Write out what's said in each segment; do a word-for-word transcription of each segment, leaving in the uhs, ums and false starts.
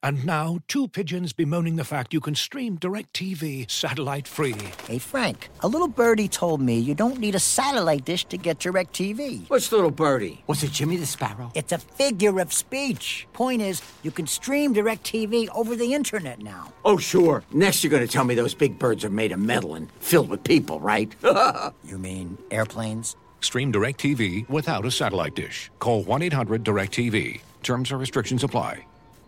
And now, two pigeons bemoaning the fact you can stream DirecTV satellite-free. Hey, Frank, a little birdie told me you don't need a satellite dish to get DirecTV. What's little birdie? Was it Jimmy the Sparrow? It's a figure of speech. Point is, you can stream DirecTV over the internet now. Oh, sure. Next you're going to tell me those big birds are made of metal and filled with people, right? You mean airplanes? Stream DirecTV without a satellite dish. Call one eight hundred direct T V. Terms and restrictions apply.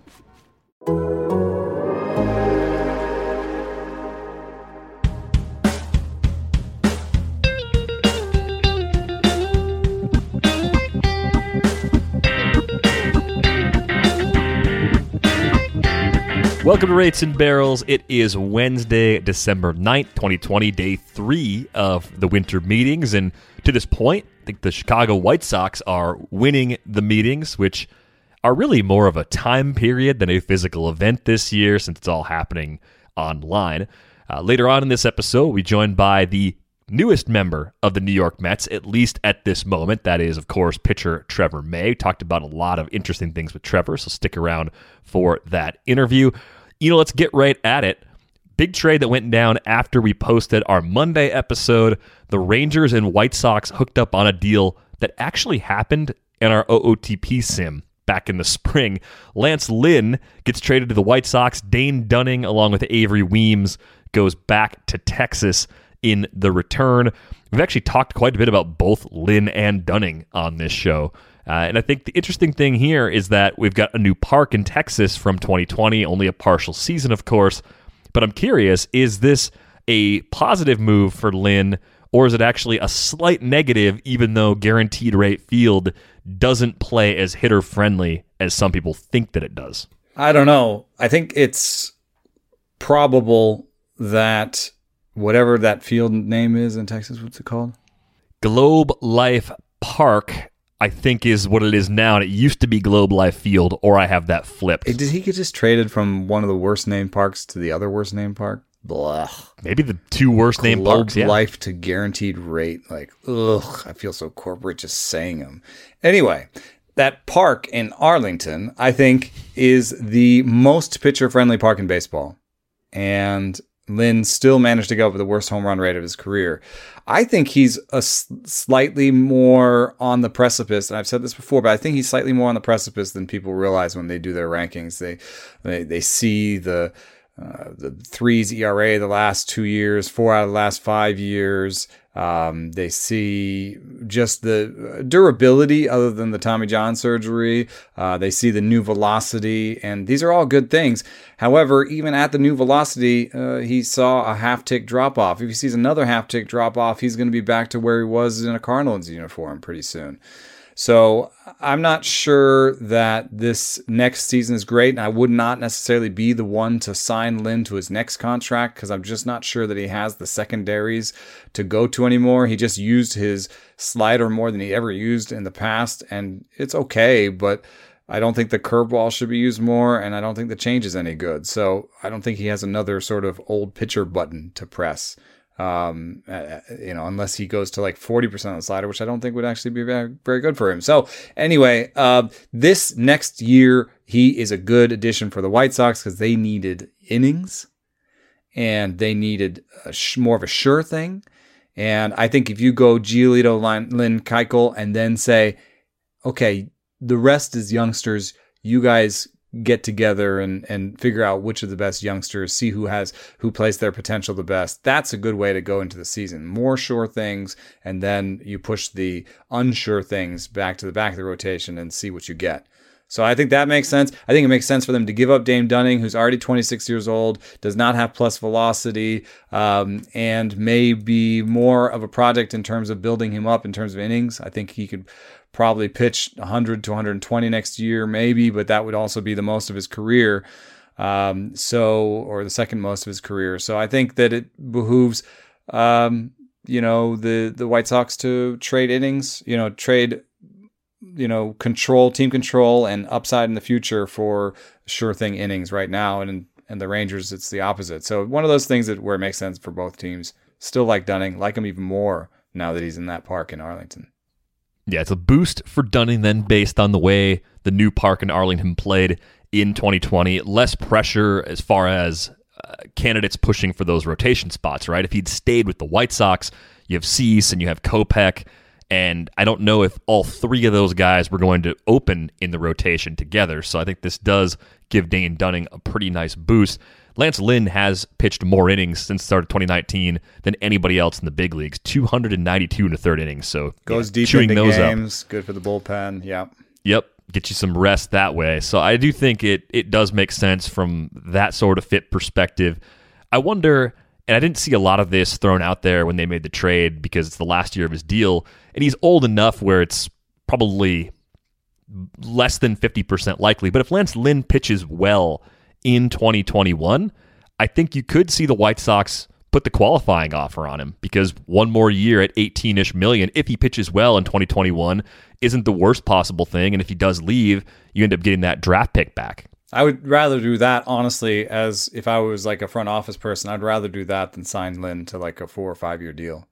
Welcome to Rates and Barrels. It is Wednesday, December ninth, twenty twenty, day three of the winter meetings. And to this point, I think the Chicago White Sox are winning the meetings, which are really more of a time period than a physical event this year since it's all happening online. Uh, later on in this episode, we're joined by the newest member of the New York Mets, at least at this moment. That is, of course, pitcher Trevor May. We talked about a lot of interesting things with Trevor, so stick around for that interview. You know, let's get right at it. Big trade that went down after we posted our Monday episode. The Rangers and White Sox hooked up on a deal that actually happened in our O O T P sim back in the spring. Lance Lynn gets traded to the White Sox. Dane Dunning, along with Avery Weems, goes back to Texas in the return. We've actually talked quite a bit about both Lynn and Dunning on this show. Uh, and I think the interesting thing here is that we've got a new park in Texas from twenty twenty, only a partial season, of course. But I'm curious, is this a positive move for Lynn, or is it actually a slight negative, even though Guaranteed Rate Field doesn't play as hitter-friendly as some people think that it does? I don't know. I think it's probable that whatever that field name is in Texas, what's it called? Globe Life Park, I think, is what it is now. And it used to be Globe Life Field, or I have that flipped. Did he get just traded from one of the worst named parks to the other worst named park? Blah. Maybe the two worst Globe named parks. Yeah. Life to Guaranteed Rate. Like, ugh, I feel so corporate just saying them. Anyway, that park in Arlington, I think, is the most pitcher-friendly park in baseball. And Lynn still managed to go for the worst home run rate of his career. I think he's a s- slightly more on the precipice, and I've said this before, but I think he's slightly more on the precipice than people realize when they do their rankings. They they, they see the uh, the threes E R A the last two years, four out of the last five years. Um, they see just the durability other than the Tommy John surgery. Uh, they see the new velocity, and these are all good things. However, even at the new velocity, uh, he saw a half-tick drop-off. If he sees another half-tick drop-off, he's going to be back to where he was in a Cardinals uniform pretty soon. So I'm not sure that this next season is great, and I would not necessarily be the one to sign Lynn to his next contract because I'm just not sure that he has the secondaries to go to anymore. He just used his slider more than he ever used in the past, and it's okay, but I don't think the curveball should be used more, and I don't think the change is any good. So I don't think he has another sort of old pitcher button to press. Um, uh, you know, unless he goes to like forty percent of the slider, which I don't think would actually be very, very good for him. So anyway, uh, this next year, he is a good addition for the White Sox because they needed innings and they needed a sh- more of a sure thing. And I think if you go Giolito, Lynn, Keuchel, and then say, okay, the rest is youngsters, you guys get together and, and figure out which of the best youngsters, see who has who plays their potential the best. That's a good way to go into the season. More sure things, and then you push the unsure things back to the back of the rotation and see what you get. So I think that makes sense. I think it makes sense for them to give up Dane Dunning, who's already twenty-six years old, does not have plus velocity, um, and may be more of a project in terms of building him up in terms of innings. I think he could probably pitch one hundred to one hundred twenty next year, maybe, but that would also be the most of his career. Um, so, or the second most of his career. So I think that it behooves, um, you know, the, the White Sox to trade innings, you know, trade, you know, control, team control and upside in the future for sure thing innings right now. And, and the Rangers, it's the opposite. So one of those things that where it makes sense for both teams. Still like Dunning, like him even more now that he's in that park in Arlington. Yeah, it's a boost for Dunning then based on the way the new park in Arlington played in twenty twenty. Less pressure as far as uh, candidates pushing for those rotation spots, right? If he'd stayed with the White Sox, you have Cease and you have Kopech, and I don't know if all three of those guys were going to open in the rotation together. So I think this does give Dane Dunning a pretty nice boost. Lance Lynn has pitched more innings since the start of twenty nineteen than anybody else in the big leagues, two hundred ninety-two in the third inning. So goes yeah, deep chewing into those games, up. good for the bullpen. Yeah. Yep, get you some rest that way. So I do think it it does make sense from that sort of fit perspective. I wonder, and I didn't see a lot of this thrown out there when they made the trade because it's the last year of his deal, and he's old enough where it's probably less than fifty percent likely. But if Lance Lynn pitches well in twenty twenty-one, I think you could see the White Sox put the qualifying offer on him because one more year at eighteen-ish million, if he pitches well in twenty twenty-one, isn't the worst possible thing. And if he does leave, you end up getting that draft pick back. I would rather do that, honestly, as if I was like a front office person, I'd rather do that than sign Lynn to like a four or five year deal.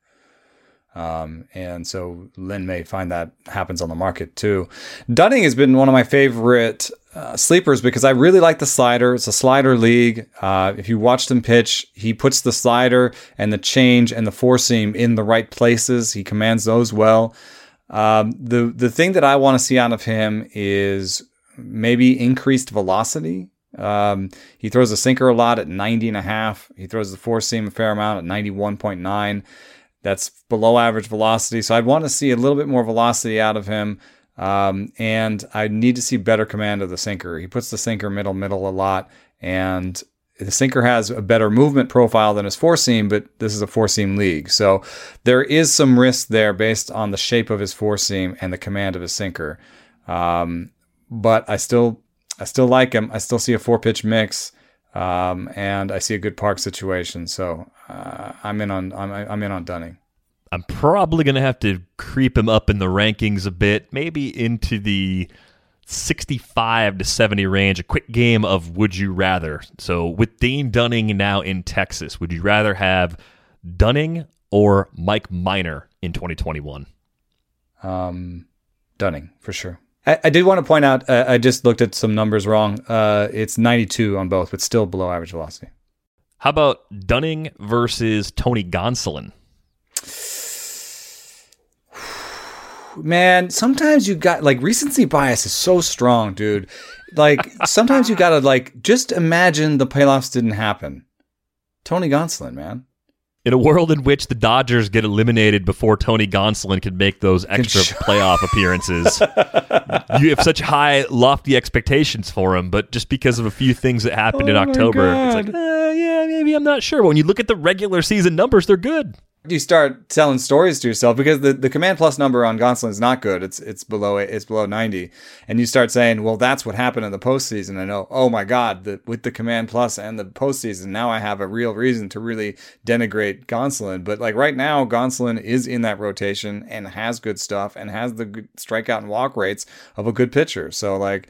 Um, and so Lynn may find that happens on the market too. Dunning has been one of my favorite uh, sleepers because I really like the slider. It's a slider league. Uh, if you watched him pitch, he puts the slider and the change and the four seam in the right places. He commands those well. Um, the, the thing that I want to see out of him is maybe increased velocity. Um, he throws a sinker a lot at ninety and a half. He throws the four seam a fair amount at ninety-one point nine. That's below average velocity. So I'd want to see a little bit more velocity out of him. Um, and I need to see better command of the sinker. He puts the sinker middle, middle a lot. And the sinker has a better movement profile than his four seam, but this is a four seam league. So there is some risk there based on the shape of his four seam and the command of his sinker. Um, but I still, I still like him. I still see a four pitch mix. Um, and I see a good park situation, so uh, I'm in on I'm, I'm in on Dunning. I'm probably going to have to creep him up in the rankings a bit, maybe into the sixty-five to seventy range. A quick game of would you rather. So with Dane Dunning now in Texas, would you rather have Dunning or Mike Minor in twenty twenty-one? Um, Dunning for sure. I, I did want to point out, uh, I just looked at some numbers wrong. Uh, it's ninety-two on both, but still below average velocity. How about Dunning versus Tony Gonsolin? Man, sometimes you got, like, recency bias is so strong, dude. Like, sometimes you got to, like, just imagine the playoffs didn't happen. Tony Gonsolin, man. In a world in which the Dodgers get eliminated before Tony Gonsolin can make those extra playoff appearances, you have such high, lofty expectations for him, but just because of a few things that happened oh in October, it's like, uh, yeah, maybe I'm not sure. But when you look at the regular season numbers, they're good. You start telling stories to yourself because the, the command plus number on Gonsolin is not good. It's it's below it's below ninety, and you start saying, "Well, that's what happened in the postseason." I know. Oh my God, the, with the command plus and the postseason, now I have a real reason to really denigrate Gonsolin. But like right now, Gonsolin is in that rotation and has good stuff and has the good strikeout and walk rates of a good pitcher. So like,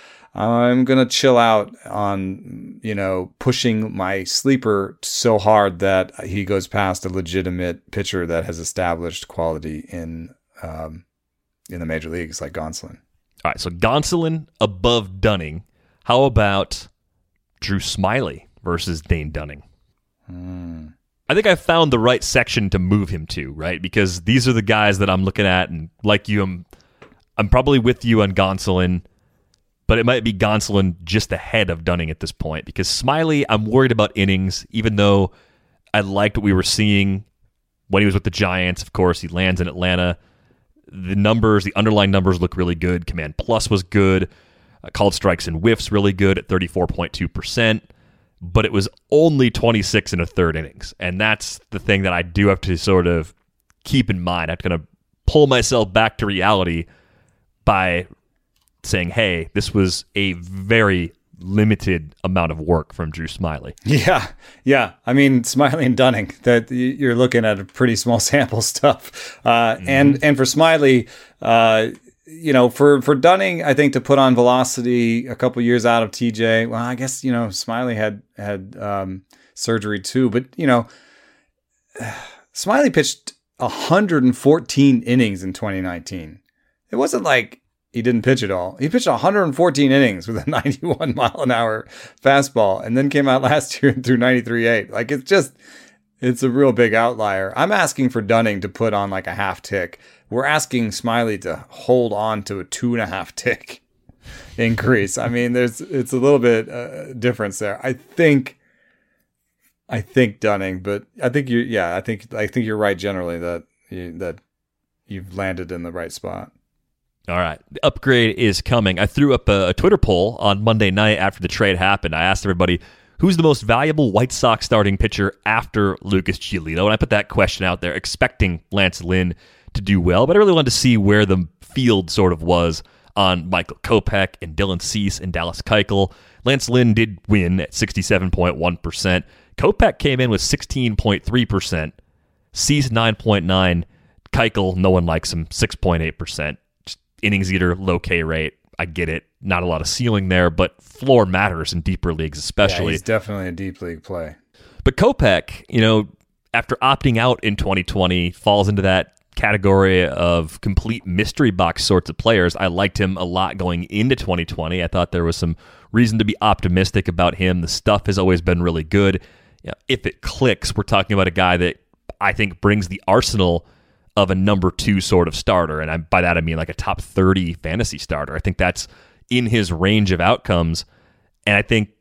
I'm going to chill out on, you know, pushing my sleeper so hard that he goes past a legitimate pitcher that has established quality in um, in the major leagues like Gonsolin. All right, so Gonsolin above Dunning. How about Drew Smyly versus Dane Dunning? Hmm. I think I found the right section to move him to, right? Because these are the guys that I'm looking at, and like you, I'm, I'm probably with you on Gonsolin, but it might be Gonsolin just ahead of Dunning at this point because Smyly, I'm worried about innings, even though I liked what we were seeing when he was with the Giants. Of course, he lands in Atlanta. The numbers, the underlying numbers look really good. Command plus was good. Uh, called strikes and whiffs really good at thirty-four point two percent, but it was only twenty-six in a third innings. And that's the thing that I do have to sort of keep in mind. I'm going to pull myself back to reality by saying, hey, this was a very limited amount of work from Drew Smyly. Yeah, yeah. I mean, Smyly and Dunning, that you're looking at a pretty small sample stuff. Uh, mm-hmm. And and for Smyly, uh, you know, for, for Dunning, I think to put on velocity a couple years out of T J, well, I guess, you know, Smyly had, had um, surgery too. But, you know, Smyly pitched one hundred fourteen innings in twenty nineteen. it wasn't like he didn't pitch at all. He pitched one hundred fourteen innings with a ninety-one mile an hour fastball, and then came out last year and threw ninety-three point eight. Like, it's just, it's a real big outlier. I'm asking for Dunning to put on like a half tick. We're asking Smiley to hold on to a two and a half tick increase. I mean, there's, it's a little bit uh, difference there. I think, I think Dunning, but I think you, yeah, I think, I think you're right generally that you, that you've landed in the right spot. All right. The upgrade is coming. I threw up a, a Twitter poll on Monday night after the trade happened. I asked everybody, who's the most valuable White Sox starting pitcher after Lucas Giolito? And I put that question out there, expecting Lance Lynn to do well. But I really wanted to see where the field sort of was on Michael Kopech and Dylan Cease and Dallas Keuchel. Lance Lynn did win at sixty-seven point one percent. Kopech came in with sixteen point three percent. Cease nine point nine. Keuchel, no one likes him, six point eight percent. Innings eater, low K rate. I get it. Not a lot of ceiling there, but floor matters in deeper leagues, especially. Yeah, he's definitely a deep league play. But Kopech, you know, after opting out in twenty twenty, falls into that category of complete mystery box sorts of players. I liked him a lot going into twenty twenty. I thought there was some reason to be optimistic about him. The stuff has always been really good. You know, if it clicks, we're talking about a guy that I think brings the arsenal of a number two sort of starter. And I, by that, I mean like a top thirty fantasy starter. I think that's in his range of outcomes. And I think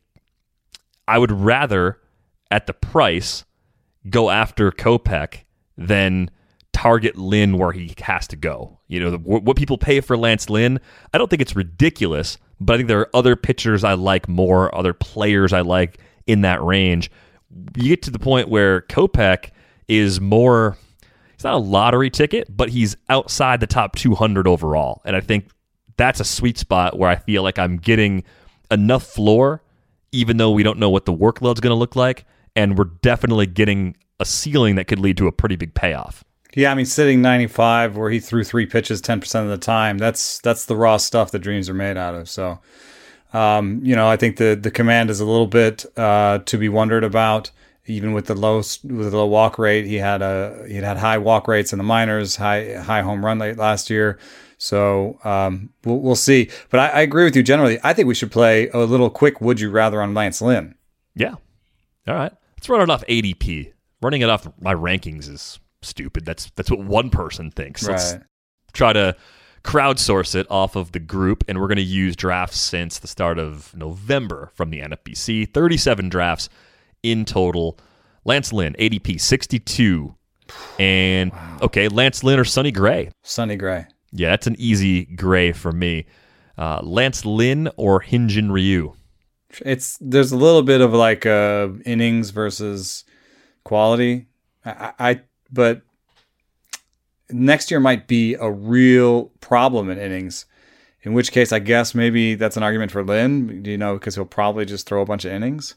I would rather, at the price, go after Kopech than target Lynn where he has to go. You know, the, what people pay for Lance Lynn, I don't think it's ridiculous, but I think there are other pitchers I like more, other players I like in that range. You get to the point where Kopech is more... It's not a lottery ticket, but he's outside the top two hundred overall. And I think that's a sweet spot where I feel like I'm getting enough floor, even though we don't know what the workload's going to look like. And we're definitely getting a ceiling that could lead to a pretty big payoff. Yeah, I mean, sitting ninety-five where he threw three pitches ten percent of the time, that's that's the raw stuff that dreams are made out of. So, um, you know, I think the, the command is a little bit uh, to be wondered about. Even with the low with the low walk rate, he had a he had high walk rates in the minors, high high home run rate last year. So um, we'll we'll see. But I, I agree with you generally. I think we should play a little quick would you rather on Lance Lynn. Yeah. All right. Let's run it off A D P. Running it off my rankings is stupid. That's that's what one person thinks. Let's right. try to crowdsource it off of the group, and we're going to use drafts since the start of November from the N F B C. thirty-seven drafts in total. Lance Lynn, A D P sixty-two. And, wow. okay, Lance Lynn or Sonny Gray? Sonny Gray. Yeah, that's an easy gray for me. Uh, Lance Lynn or Hyun-Jin Ryu? It's There's a little bit of like uh, innings versus quality. I, I But next year might be a real problem in innings, in which case I guess maybe that's an argument for Lynn, you know, because he'll probably just throw a bunch of innings.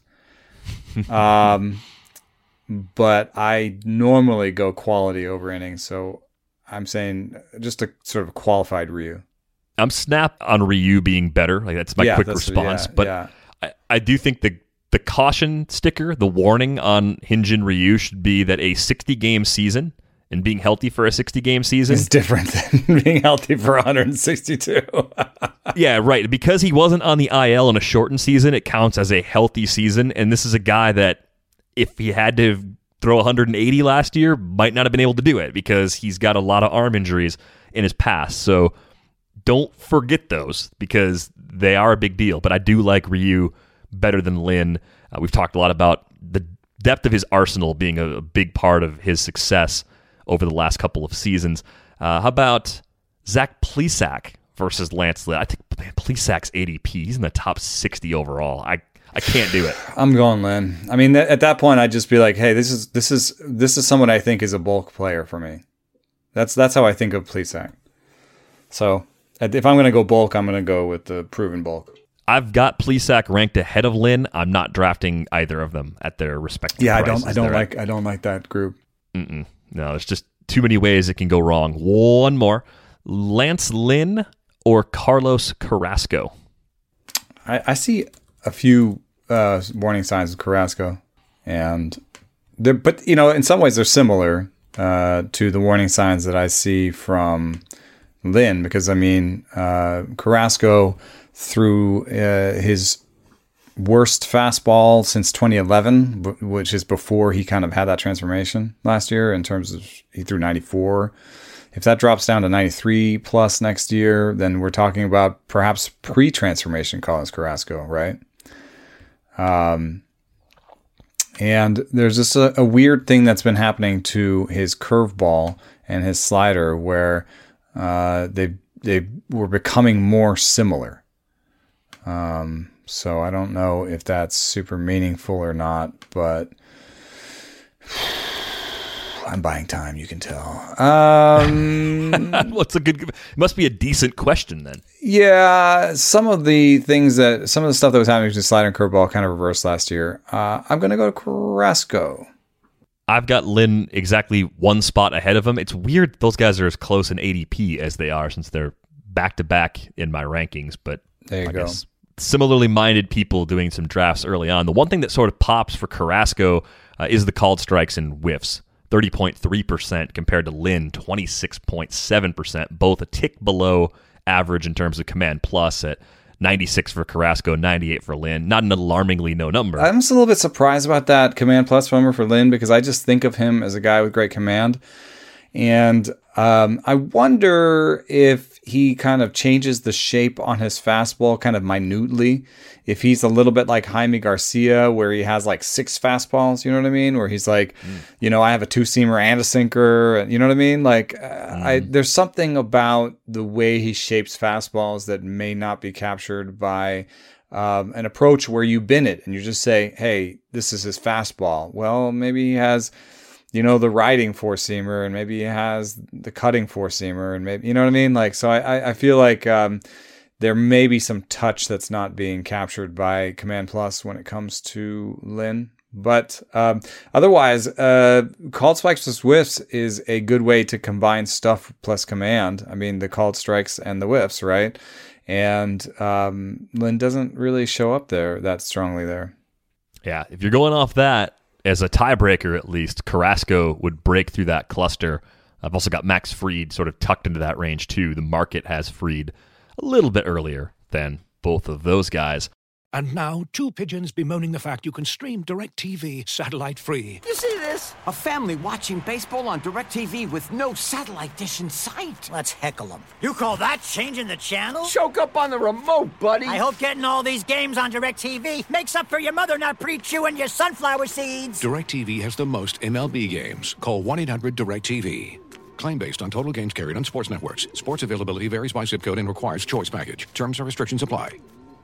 um, but I normally go quality over innings, so I'm saying just a sort of qualified Ryu. I'm snap on Ryu being better. Like that's my yeah, quick that's, response. Yeah, but yeah. I, I do think the the caution sticker, the warning on Hyun-Jin Ryu should be that a sixty game season and being healthy for a sixty game season is different than being healthy for one hundred sixty-two. Yeah, right. Because he wasn't on the I L in a shortened season, it counts as a healthy season. And this is a guy that, if he had to throw one hundred eighty last year, might not have been able to do it because he's got a lot of arm injuries in his past. So don't forget those because they are a big deal. But I do like Ryu better than Lynn. Uh, we've talked a lot about the depth of his arsenal being a, a big part of his success over the last couple of seasons. Uh, how about Zach Plesac versus Lance Lynn? I think man, Plesac's A D P, he's in the top sixty overall. I I can't do it. I'm going Lynn. I mean, th- at that point, I'd just be like, hey, this is this is this is someone I think is a bulk player for me. That's that's how I think of Plesac. So if I'm going to go bulk, I'm going to go with the proven bulk. I've got Plesac ranked ahead of Lynn. I'm not drafting either of them at their respective yeah, prices. I don't I don't They're like at. I don't like that group. Mm-mm. No, there's just too many ways it can go wrong. One more. Lance Lynn or Carlos Carrasco? I, I see a few uh, warning signs of Carrasco, and they're, but you know, in some ways they're similar uh, to the warning signs that I see from Lynn, because I mean, uh, Carrasco threw uh, his worst fastball since twenty eleven, which is before he kind of had that transformation last year in terms of he threw ninety-four. If that drops down to ninety-three plus next year, then we're talking about perhaps pre-transformation Carlos Carrasco, right? Um, and there's just a, a weird thing that's been happening to his curveball and his slider where uh, they they were becoming more similar. Um, so I don't know if that's super meaningful or not, but I'm buying time, you can tell. Um, What's a good? It must be a decent question then. Yeah, some of the things that some of the stuff that was happening with the slider and curveball kind of reversed last year. Uh, I'm going to go to Carrasco. I've got Lynn exactly one spot ahead of him. It's weird those guys are as close in A D P as they are since they're back to back in my rankings. But there you I go. Guess similarly minded people doing some drafts early on. The one thing that sort of pops for Carrasco uh, is the called strikes and whiffs. thirty point three percent compared to Lynn, twenty-six point seven percent, both a tick below average in terms of command plus at ninety-six for Carrasco, ninety-eight for Lynn. Not an alarmingly no number. I'm just a little bit surprised about that command plus number for Lynn because I just think of him as a guy with great command. And um, I wonder if he kind of changes the shape on his fastball kind of minutely. If he's a little bit like Jaime Garcia, where he has like six fastballs, you know what I mean? Where he's like, mm. you know, I have a two-seamer and a sinker, you know what I mean? Like, mm. I, there's something about the way he shapes fastballs that may not be captured by um, an approach where you bin it and you just say, hey, this is his fastball. Well, maybe he has, you know, the riding four-seamer, and maybe he has the cutting four-seamer, and maybe, you know what I mean? Like, so I, I feel like um, there may be some touch that's not being captured by Command Plus when it comes to Lynn. But um, otherwise, uh, called strikes plus whiffs is a good way to combine stuff plus command. I mean, the called strikes and the whiffs, right? And um, Lynn doesn't really show up there that strongly there. Yeah, if you're going off that, as a tiebreaker, at least, Carrasco would break through that cluster. I've also got Max Fried sort of tucked into that range, too. The market has Fried a little bit earlier than both of those guys. And now, two pigeons bemoaning the fact you can stream DirecTV satellite free. You see this? A family watching baseball on DirecTV with no satellite dish in sight. Let's heckle them. You call that changing the channel? Choke up on the remote, buddy. I hope getting all these games on DirecTV makes up for your mother not pre-chewing your sunflower seeds. DirecTV has the most M L B games. Call one eight hundred direct T V. Claim based on total games carried on sports networks. Sports availability varies by zip code and requires choice package. Terms and restrictions apply.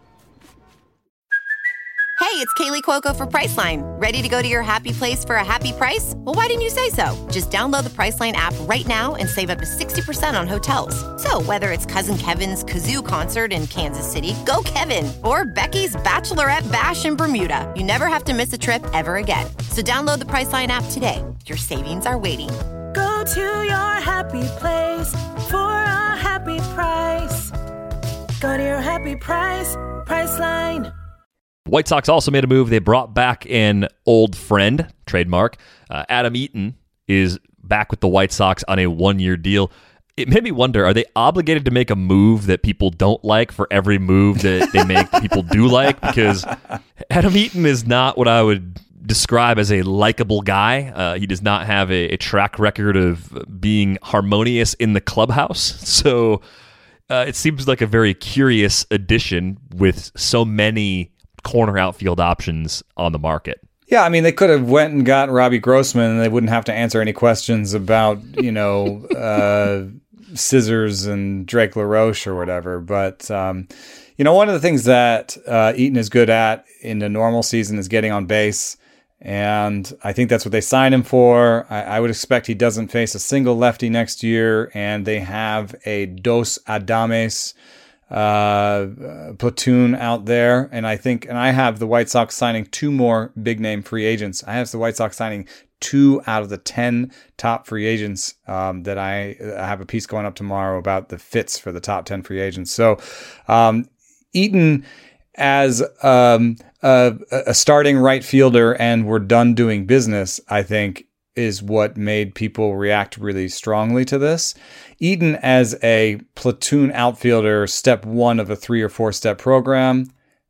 Hey, it's Kaylee Cuoco for Priceline. Ready to go to your happy place for a happy price? Well, why didn't you say so? Just download the Priceline app right now and save up to sixty percent on hotels. So whether it's Cousin Kevin's Kazoo Concert in Kansas City, go Kevin, or Becky's Bachelorette Bash in Bermuda, you never have to miss a trip ever again. So download the Priceline app today. Your savings are waiting. Go to your happy place for a happy price. Go to your happy price, Priceline. White Sox also made a move. They brought back an old friend, trademark. Uh, Adam Eaton is back with the White Sox on a one-year deal. It made me wonder, are they obligated to make a move that people don't like for every move that they make that people do like? Because Adam Eaton is not what I would describe as a likable guy. Uh, he does not have a, a track record of being harmonious in the clubhouse. So uh, it seems like a very curious addition with so many corner outfield options on the market. Yeah, I mean, they could have went and got Robbie Grossman and they wouldn't have to answer any questions about, you know, uh, Scissors and Drake LaRoche or whatever. But, um, you know, one of the things that uh, Eaton is good at in the normal season is getting on base. And I think that's what they signed him for. I, I would expect he doesn't face a single lefty next year. And they have a Dos Adames uh, platoon out there. And I think, and I have the White Sox signing two more big name free agents. I have the White Sox signing two out of the ten top free agents um, that I, I have a piece going up tomorrow about the fits for the top ten free agents. So um, Eaton as um, a, a starting right fielder and we're done doing business, I think is what made people react really strongly to this. Eaton as a platoon outfielder, step one of a three or four step program,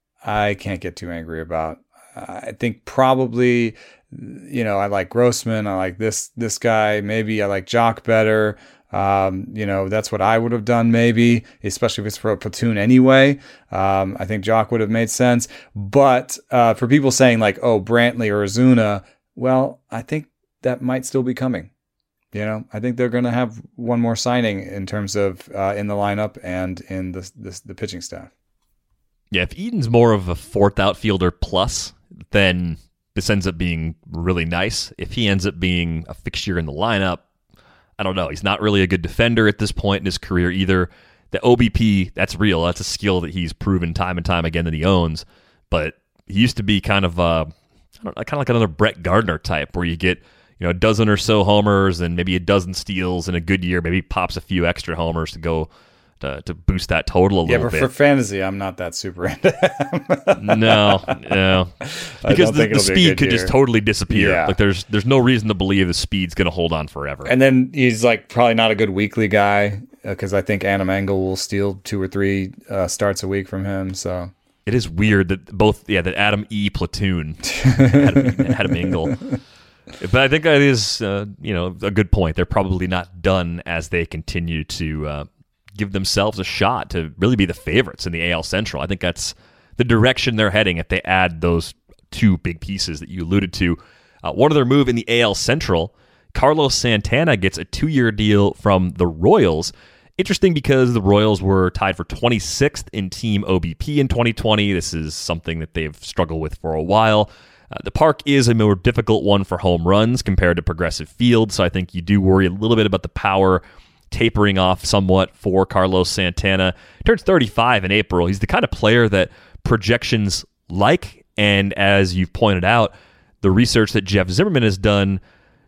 I can't get too angry about. I think probably, you know, I like Grossman. I like this this guy. Maybe I like Jock better. Um, you know, that's what I would have done maybe, especially if it's for a platoon anyway. Um, I think Jock would have made sense. But uh, for people saying like, oh, Brantley or Ozuna, well, I think that might still be coming. You know, I think they're going to have one more signing in terms of uh, in the lineup and in the, the the pitching staff. Yeah, if Eaton's more of a fourth outfielder plus, then this ends up being really nice. If he ends up being a fixture in the lineup, I don't know. He's not really a good defender at this point in his career either. The O B P, that's real. That's a skill that he's proven time and time again that he owns. But he used to be kind of, uh, I don't know, kind of like another Brett Gardner type, where you get, you know, a dozen or so homers and maybe a dozen steals in a good year. Maybe pops a few extra homers to go to, to boost that total a yeah, little but bit. For fantasy, I'm not that super into him. no, no, because the, the speed could year. just totally disappear. Yeah. Like there's there's no reason to believe the speed's going to hold on forever. And then he's like probably not a good weekly guy because uh, I think Adam Engel will steal two or three uh, starts a week from him. So it is weird that both yeah that Adam E platoon Adam, Adam Engel. But I think that is uh, you know a good point. They're probably not done as they continue to uh, give themselves a shot to really be the favorites in the A L Central. I think that's the direction they're heading if they add those two big pieces that you alluded to. Uh, one other move in the A L Central, Carlos Santana gets a two-year deal from the Royals. Interesting because the Royals were tied for twenty-sixth in team O B P in twenty twenty. This is something that they've struggled with for a while. Uh, the park is a more difficult one for home runs compared to Progressive Field, so I think you do worry a little bit about the power tapering off somewhat for Carlos Santana. He turns thirty-five in April. He's the kind of player that projections like, and as you've pointed out, the research that Jeff Zimmerman has done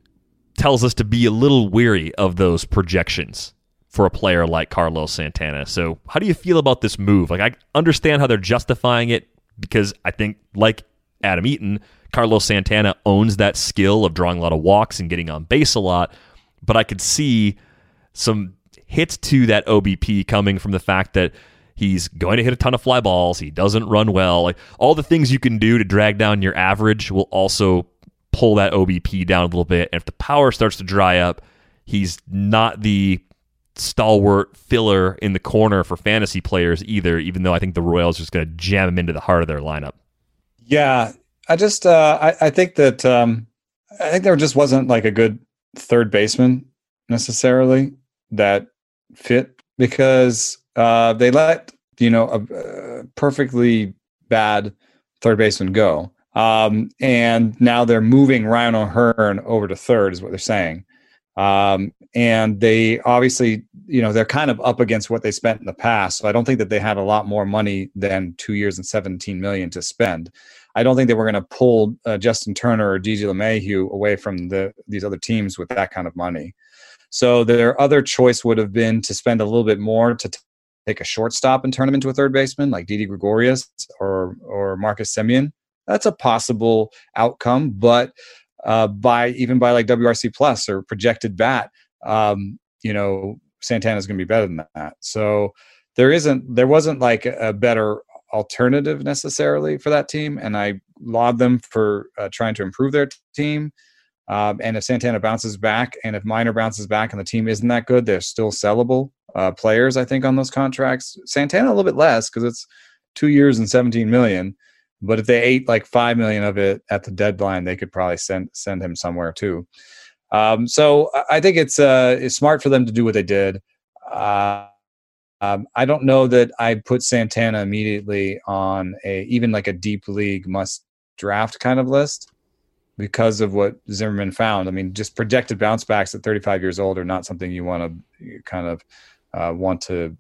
tells us to be a little weary of those projections for a player like Carlos Santana. So how do you feel about this move? Like, I understand how they're justifying it because I think, like Adam Eaton, Carlos Santana owns that skill of drawing a lot of walks and getting on base a lot, but I could see some hits to that O B P coming from the fact that he's going to hit a ton of fly balls, he doesn't run well. Like, all the things you can do to drag down your average will also pull that O B P down a little bit. And if the power starts to dry up, he's not the stalwart filler in the corner for fantasy players either, even though I think the Royals are just going to jam him into the heart of their lineup. Yeah, I just uh, I, I think that um, I think there just wasn't like a good third baseman necessarily that fit because uh, they let you know a, a perfectly bad third baseman go, um, and now they're moving Ryan O'Hearn over to third, is what they're saying. Um, and they obviously, you know, they're kind of up against what they spent in the past. So I don't think that they had a lot more money than two years and seventeen million to spend. I don't think they were going to pull uh, Justin Turner or D J LeMahieu away from the these other teams with that kind of money. So their other choice would have been to spend a little bit more to t- take a shortstop and turn him into a third baseman like Didi Gregorius or or Marcus Semien. That's a possible outcome, but uh, by even by like W R C plus or projected bat, um, you know, Santana's going to be better than that. So there isn't, there wasn't like a better alternative necessarily for that team, and I laud them for uh, trying to improve their t- team. Um, and if Santana bounces back, and if Minor bounces back, and the team isn't that good, they're still sellable uh, players, I think, on those contracts. Santana a little bit less because it's two years and seventeen million. But if they ate like five million of it at the deadline, they could probably send send him somewhere too. Um, so I think it's uh, it's smart for them to do what they did. Uh, um, I don't know that I'd put Santana immediately on a even like a deep league must draft kind of list because of what Zimmerman found. I mean, just projected bounce backs at thirty-five years old are not something you want to kind of uh, want to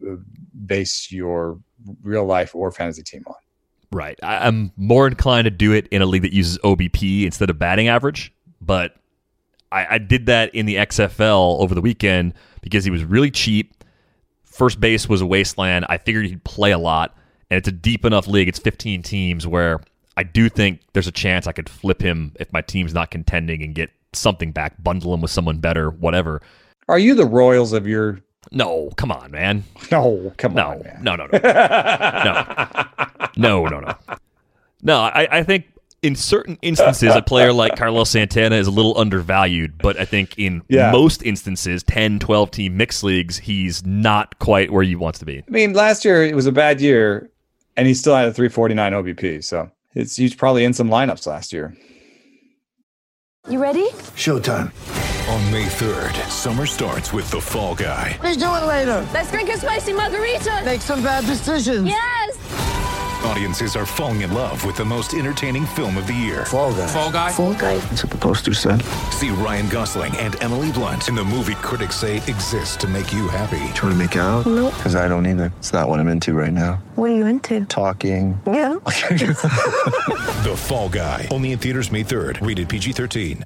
base your real life or fantasy team on. Right. I, I'm more inclined to do it in a league that uses O B P instead of batting average, but I, I did that in the X F L over the weekend because he was really cheap. First base was a wasteland. I figured he'd play a lot, and it's a deep enough league. It's fifteen teams where I do think there's a chance I could flip him if my team's not contending and get something back, bundle him with someone better, whatever. Are you the Royals of your... No, come on, man. No, come no, on, man. No, no, no. no. No, no, no. No, I, I think in certain instances, a player like Carlos Santana is a little undervalued, but I think in Yeah. most instances, ten, twelve-team mixed leagues, he's not quite where he wants to be. I mean, last year it was a bad year, and he still had a three forty-nine O B P, so it's he's probably in some lineups last year. You ready? Showtime. On May third, summer starts with The Fall Guy. Let's do it later. Let's drink a spicy margarita. Make some bad decisions. Yes. Audiences are falling in love with the most entertaining film of the year. Fall Guy. Fall Guy. Fall Guy. That's what the poster said. See Ryan Gosling and Emily Blunt in the movie critics say exists to make you happy. Trying to make it out? Nope. Because I don't either. It's not what I'm into right now. What are you into? Talking. Yeah. The Fall Guy. Only in theaters May third. Rated P G thirteen.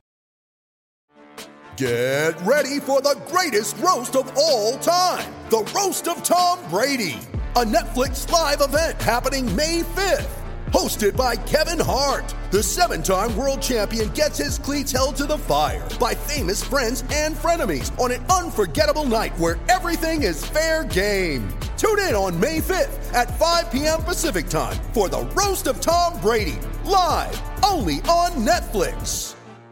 Get ready for the greatest roast of all time. The Roast of Tom Brady. A Netflix live event happening May fifth. Hosted by Kevin Hart. The seven-time world champion gets his cleats held to the fire by famous friends and frenemies on an unforgettable night where everything is fair game. Tune in on May fifth at five p.m. Pacific time for the Roast of Tom Brady. Live only on Netflix.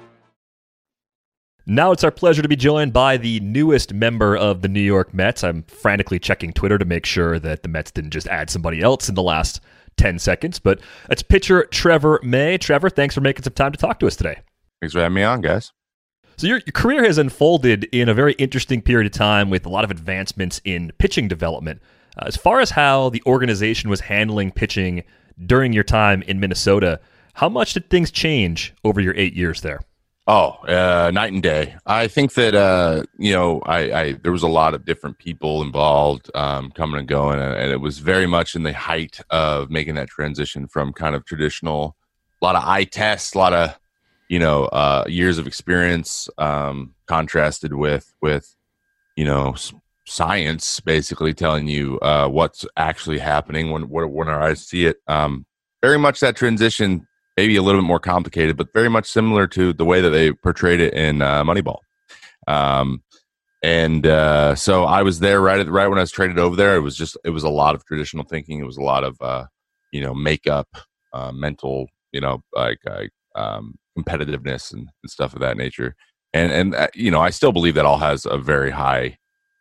Now it's our pleasure to be joined by the newest member of the New York Mets. I'm frantically checking Twitter to make sure that the Mets didn't just add somebody else in the last ten seconds, but it's pitcher Trevor May. Trevor, thanks for making some time to talk to us today. Thanks for having me on, guys. So your, your career has unfolded in a very interesting period of time with a lot of advancements in pitching development. Uh, as far as how the organization was handling pitching during your time in Minnesota, how much did things change over your eight years there? Oh, uh, night and day. I think that, uh, you know, I, I there was a lot of different people involved um, coming and going, and, and it was very much in the height of making that transition from kind of traditional, a lot of eye tests, a lot of, you know, uh, years of experience um, contrasted with, with, you know, s- science basically telling you uh, what's actually happening when, when our eyes see it. Um, very much that transition. Maybe a little bit more complicated, but very much similar to the way that they portrayed it in uh, Moneyball. Um, and uh, so I was there right at right when I was traded over there. It was just it was a lot of traditional thinking. It was a lot of uh, you know makeup, uh, mental, you know, like uh, um, competitiveness and, and stuff of that nature. And and uh, you know, I still believe that all has a very high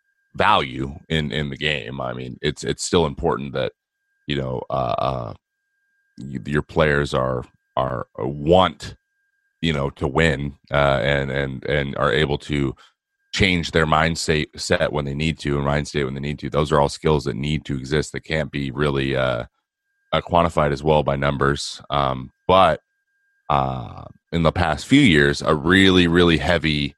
value in in the game. I mean, it's it's still important that you know uh, uh, you, your players are. are uh, want you know to win uh, and and and are able to change their mindset set when they need to and mind state when they need to. Those are all skills that need to exist that can't be really uh, uh, quantified as well by numbers. Um, but uh, in the past few years, a really really heavy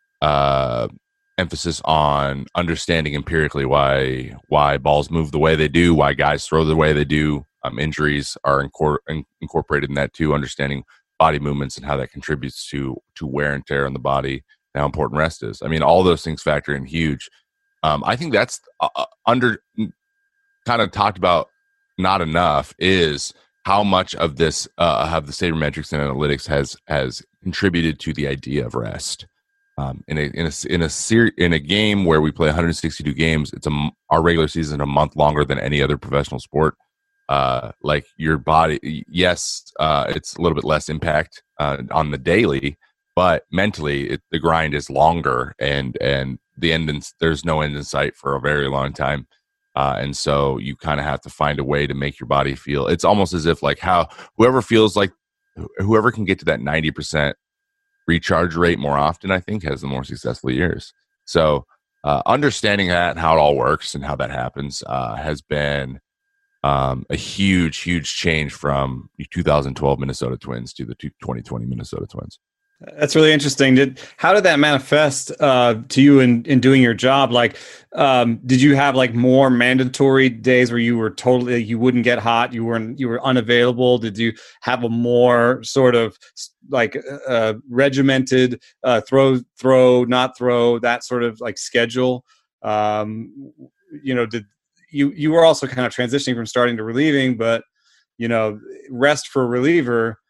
uh, emphasis on understanding empirically why why balls move the way they do, why guys throw the way they do. Um, injuries are incor- in- incorporated in that too, understanding body movements and how that contributes to to wear and tear on the body, and how important rest is. I mean, all those things factor in huge. Um, I think that's uh, under kind of talked about not enough is how much of this uh, have the sabermetrics and analytics has has contributed to the idea of rest. Um, in a in a in a ser- in a game where we play one hundred sixty-two games, it's a our regular season a month longer than any other professional sport. Uh, like your body, yes, uh, it's a little bit less impact uh, on the daily, but mentally, it, the grind is longer, and and the end in, there's no end in sight for a very long time, uh, and so you kind of have to find a way to make your body feel. It's almost as if like how whoever feels like whoever can get to that ninety percent recharge rate more often, I think, has the more successful years. So uh, understanding that and how it all works and how that happens uh, has been. Um, a huge, huge change from the two thousand twelve Minnesota Twins to the twenty twenty Minnesota Twins. That's really interesting. Did how did that manifest uh, to you in, in doing your job? Like, um, did you have like more mandatory days where you were totally you wouldn't get hot, you weren't you were unavailable? Did you have a more sort of like uh, regimented uh, throw, throw, not throw, that sort of like schedule? Um, you know, did You you were also kind of transitioning from starting to relieving, but you know, rest for a reliever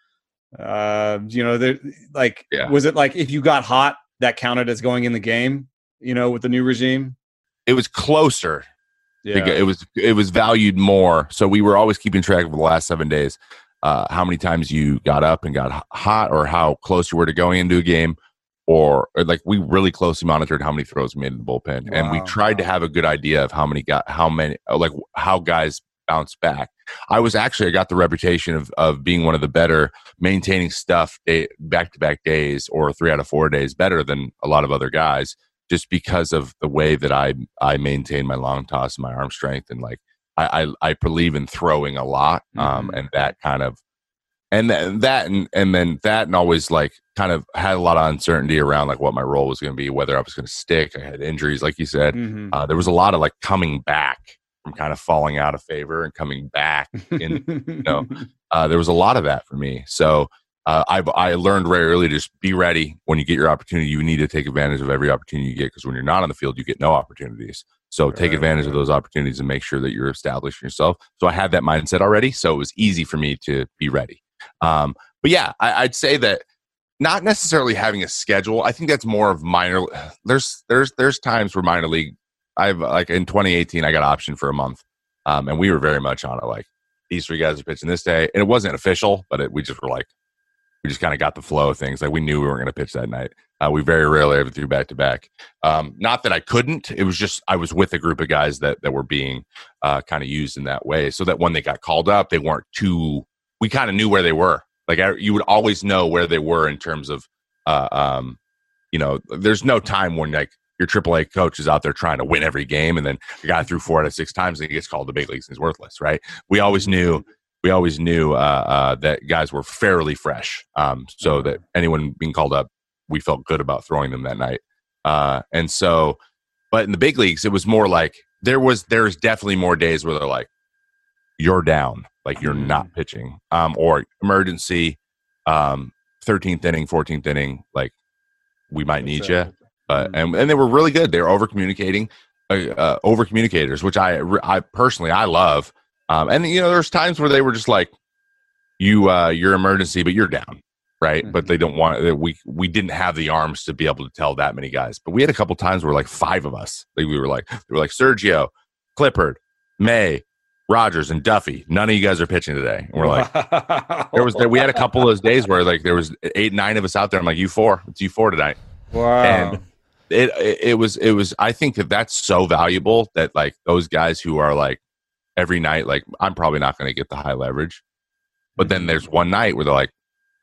Uh, you know, there like Yeah. was it like if you got hot, that counted as going in the game? You know, with the new regime, It was closer. yeah, It was it was valued more. So we were always keeping track of the last seven days, uh, how many times you got up and got h- hot, or how close you were to going into a game, or, or like we really closely monitored how many throws we made in the bullpen, and we Wow. tried to have a good idea of how many got how many like how guys bounced back. I was actually I got the reputation of of being one of the better maintaining stuff day, back-to-back days or three out of four days better than a lot of other guys, just because of the way that I I maintain my long toss and my arm strength, and like I I, I believe in throwing a lot, um, Mhm. and that kind of and then that and and then that and always like kind of had a lot of uncertainty around like what my role was going to be, whether I was going to stick. I had injuries, like you said. Mhm. Uh, there was a lot of like coming back from kind of falling out of favor and coming back in. You know, uh, there was a lot of that for me. So. Uh, I I learned very early to just be ready when you get your opportunity. You need to take advantage of every opportunity you get, because when you're not on the field, you get no opportunities. So take Right, advantage right. of those opportunities and make sure that you're establishing yourself. So I had that mindset already, so it was easy for me to be ready. Um, but yeah, I, I'd say that not necessarily having a schedule. I think that's more of minor. There's there's there's times where minor league. I've like in twenty eighteen, I got optioned for a month, um, and we were very much on it. Like these three guys are pitching this day, and it wasn't official, but it, we just were like. We just kind of got the flow of things. Like we knew we weren't going to pitch that night. Uh, we very rarely ever threw back to back. Um, not that I couldn't. It was just I was with a group of guys that that were being uh, kind of used in that way, so that when they got called up, they weren't too. We kind of knew where they were. Like I, you would always know where they were in terms of, uh, um, you know, there's no time when like your triple A coach is out there trying to win every game, and then the guy threw four out of six times and he gets called to big leagues and he's worthless, right? We always knew. We always knew uh, uh, that guys were fairly fresh, um, so that anyone being called up, we felt good about throwing them that night. Uh, and so, but in the big leagues, it was more like there was there's definitely more days where they're like, you're down, like you're not pitching, um, or emergency, um, thirteenth inning, fourteenth inning, like we might need you. Uh, and and they were really good. They were over communicating, uh, uh, over communicators, which I I personally I love. Um, and you know, there's times where they were just like, "You, uh, you're emergency, but you're down, right?" Mm-hmm. But they don't want. We we didn't have the arms to be able to tell that many guys. But we had a couple times where like five of us, like we were like, they were like Sergio, Clippard, May, Rogers, and Duffy. None of you guys are pitching today. And we're like, there was there, we had a couple of those days where like there was eight, nine of us out there. I'm like, you four, it's you four tonight. Wow. And it, it it was it was. I think that that's so valuable that like those guys who are like. Every night, like I'm probably not going to get the high leverage, but then there's one night where they're like,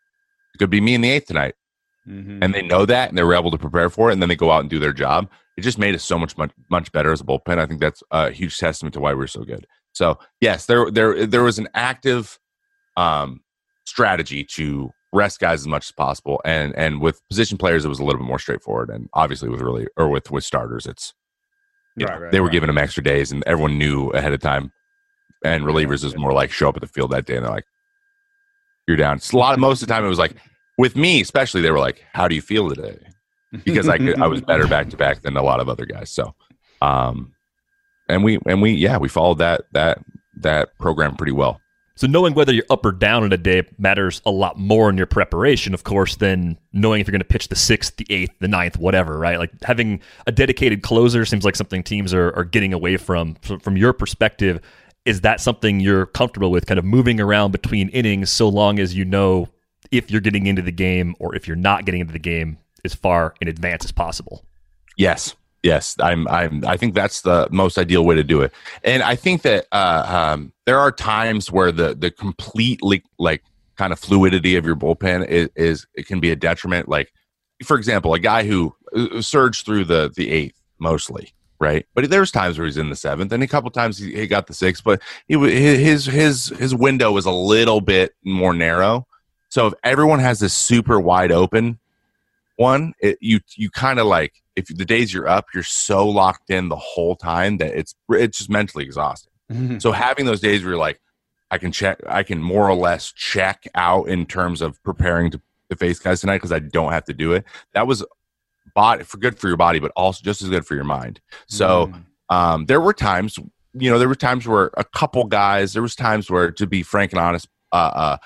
it could be me in the eighth tonight, mm-hmm. and they know that, and they were able to prepare for it, and then they go out and do their job. It just made us so much much much better as a bullpen. I think that's a huge testament to why we're so good. So yes, there there there was an active um, strategy to rest guys as much as possible, and and with position players, it was a little bit more straightforward, and obviously with really or with with starters, it's you right, know, right, they were right. giving them extra days, and everyone knew ahead of time. And relievers is more like show up at the field that day and they're like, you're down. It's a lot of most of the time it was like with me, especially they were like, how do you feel today? Because I could, I was better back to back than a lot of other guys. So, um, and we, and we, yeah, we followed that, that, that program pretty well. So knowing whether you're up or down in a day matters a lot more in your preparation, of course, than knowing if you're going to pitch the sixth, the eighth, the ninth, whatever, right? Like having a dedicated closer seems like something teams are, are getting away from. So from your perspective, is that something you're comfortable with, kind of moving around between innings so long as you know if you're getting into the game or if you're not getting into the game as far in advance as possible? Yes. Yes. I'm, I'm, I think that's the most ideal way to do it. And I think that uh, um, there are times where the, the completely like kind of fluidity of your bullpen is, is, it can be a detriment. Like, for example, a guy who surged through the, the eighth mostly. Right, but there was times where he's in the seventh, and a couple times he, he got the sixth. But he his his his window was a little bit more narrow. So if everyone has this super wide open one, it, you you kind of like if the days you're up, you're so locked in the whole time that it's it's just mentally exhausting. Mm-hmm. So having those days where you're like, I can check, I can more or less check out in terms of preparing to, to face guys tonight because I don't have to do it. That was. Body for good for your body, but also just as good for your mind. So mm. um, there were times, you know, there were times where a couple guys, there was times where, to be frank and honest, uh, uh,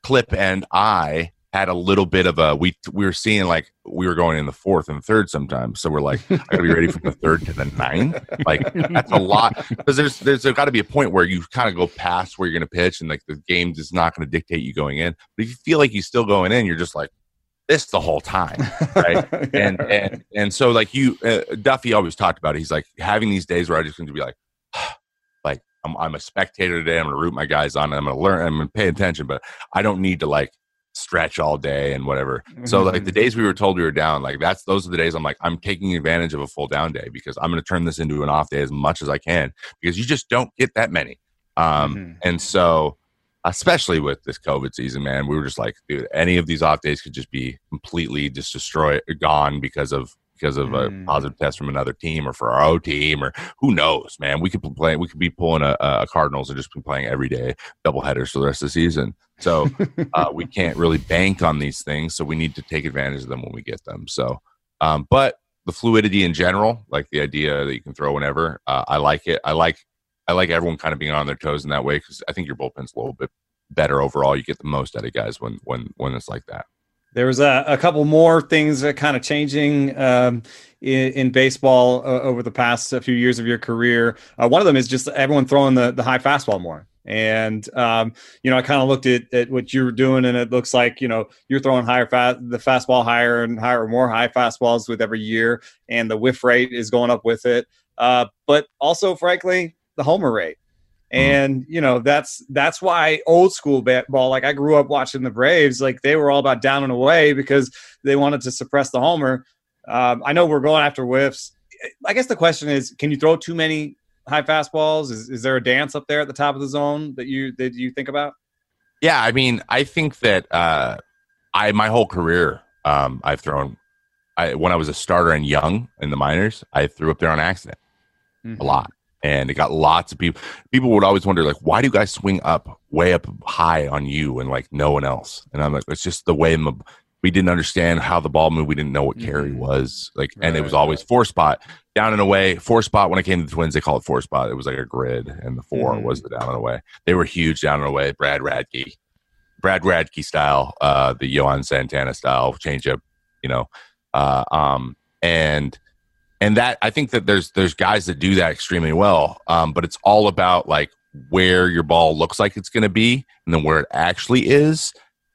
Clip and I had a little bit of a we we were seeing like we were going in the fourth and third sometimes, so we're like, I gotta be ready from the third to the ninth. Like that's a lot because there's there's, there's got to be a point where you kind of go past where you're going to pitch, and like the game is not going to dictate you going in. But if you feel like you're still going in, you're just like this the whole time, right? Yeah, and right. and and so like you, uh, Duffy always talked about it. He's like having these days where I just going to be like, like I'm I'm a spectator today. I'm going to root my guys on. I'm going to learn. I'm going to pay attention, but I don't need to like stretch all day and whatever. Mm-hmm. So like the days we were told we were down, like that's those are the days I'm like I'm taking advantage of a full down day because I'm going to turn this into an off day as much as I can because you just don't get that many. Um, mm-hmm. And so especially with this COVID season, man, we were just like, dude, any of these off days could just be completely just destroyed, gone because of because of mm. a positive test from another team or for our own team or who knows, man. We could be playing, we could be pulling a, a Cardinals and just be playing every day double headers for the rest of the season. So uh, we can't really bank on these things. So we need to take advantage of them when we get them. So, um, but the fluidity in general, like the idea that you can throw whenever, uh, I like it. I like, I like everyone kind of being on their toes in that way because I think your bullpen's a little bit better overall. You get the most out of guys when when when it's like that. There was a, a couple more things that kind of changing um, in, in baseball uh, over the past uh, few years of your career. Uh, one of them is just everyone throwing the, the high fastball more. And, um, you know, I kind of looked at, at what you were doing, and it looks like, you know, you're throwing higher fa- the fastball higher and higher, more high fastballs with every year, and the whiff rate is going up with it. Uh, but also, frankly, the homer rate. And, you know, that's that's why old school ball, like I grew up watching the Braves, like they were all about down and away because they wanted to suppress the homer. Um, I know we're going after whiffs. I guess the question is, can you throw too many high fastballs? Is, is there a dance up there at the top of the zone that you that you think about? Yeah, I mean, I think that uh, I my whole career um, I've thrown. I, when I was a starter and young in the minors, I threw up there on accident mm-hmm. a lot. And it got lots of people. People would always wonder, like, why do guys swing up way up high on you and like no one else? And I'm like, it's just the way the, we didn't understand how the ball moved. We didn't know what carry mm-hmm. was like, right, and it was always right. four spot down and away. Four spot. When it came to the Twins, they call it four spot. It was like a grid, and the four mm-hmm. was the down and away. They were huge down and away. Brad Radke, Brad Radke style, uh, the Yohan Santana style changeup. You know, uh, um, and. And that I think that there's there's guys that do that extremely well, um, but it's all about like where your ball looks like it's going to be, and then where it actually is,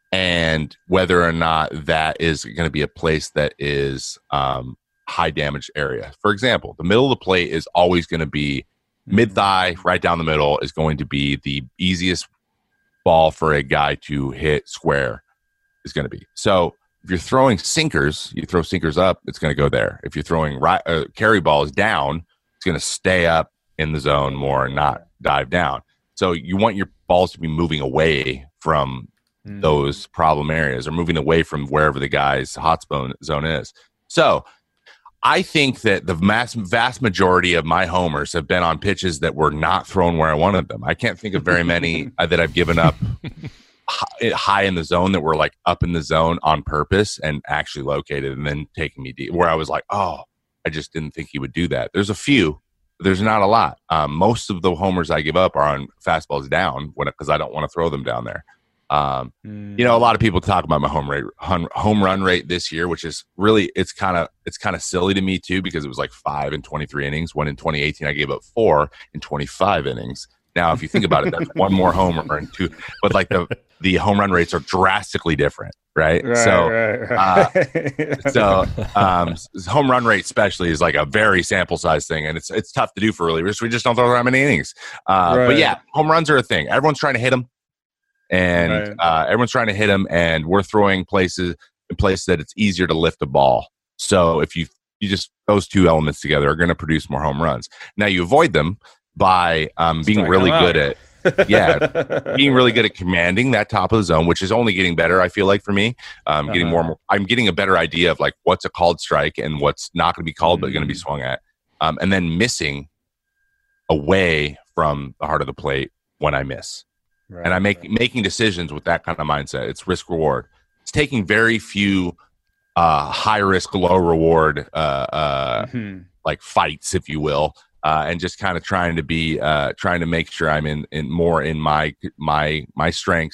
and whether or not that is going to be a place that is um, high damage area. For example, the middle of the plate is always going to be mid thigh, right down the middle is going to be the easiest ball for a guy to hit square is going to be. So. If you're throwing sinkers, you throw sinkers up, it's going to go there. If you're throwing right, uh, carry balls down, it's going to stay up in the zone more and not dive down. So you want your balls to be moving away from mm. those problem areas or moving away from wherever the guy's hot zone is. So I think that the vast, vast majority of my homers have been on pitches that were not thrown where I wanted them. I can't think of very many that I've given up high in the zone that were like up in the zone on purpose and actually located and then taking me deep where I was like, oh, I just didn't think he would do that. There's a few, but there's not a lot. Um, most of the homers I give up are on fastballs down when because I don't want to throw them down there. Um, mm. You know, a lot of people talk about my home rate, home run rate this year, which is really it's kind of it's kind of silly to me too because it was like five in twenty-three innings. When in twenty eighteen I gave up four in twenty-five innings. Now, if you think about it, that's one more homer and two, but like the, the home run rates are drastically different, right? right so, right, right. Uh, so um, home run rate especially is like a very sample size thing, and it's it's tough to do for relievers. We just don't throw that many innings. Uh, right. But yeah, home runs are a thing. Everyone's trying to hit them, and right. uh, everyone's trying to hit them, and we're throwing places in places that it's easier to lift a ball. So if you you just those two elements together are going to produce more home runs. Now you avoid them by um, being really good at, yeah, being really good at commanding that top of the zone, which is only getting better. I feel like for me, um, uh-huh. getting more, more, I'm getting a better idea of like what's a called strike and what's not going to be called, mm-hmm. but going to be swung at, um, and then missing away from the heart of the plate when I miss, right, and I make right. making decisions with that kind of mindset. It's risk reward. It's taking very few uh, high risk, low reward, uh, uh, mm-hmm. like fights, if you will. Uh, and just kind of trying to be, uh, trying to make sure I'm in, in more in my my my strengths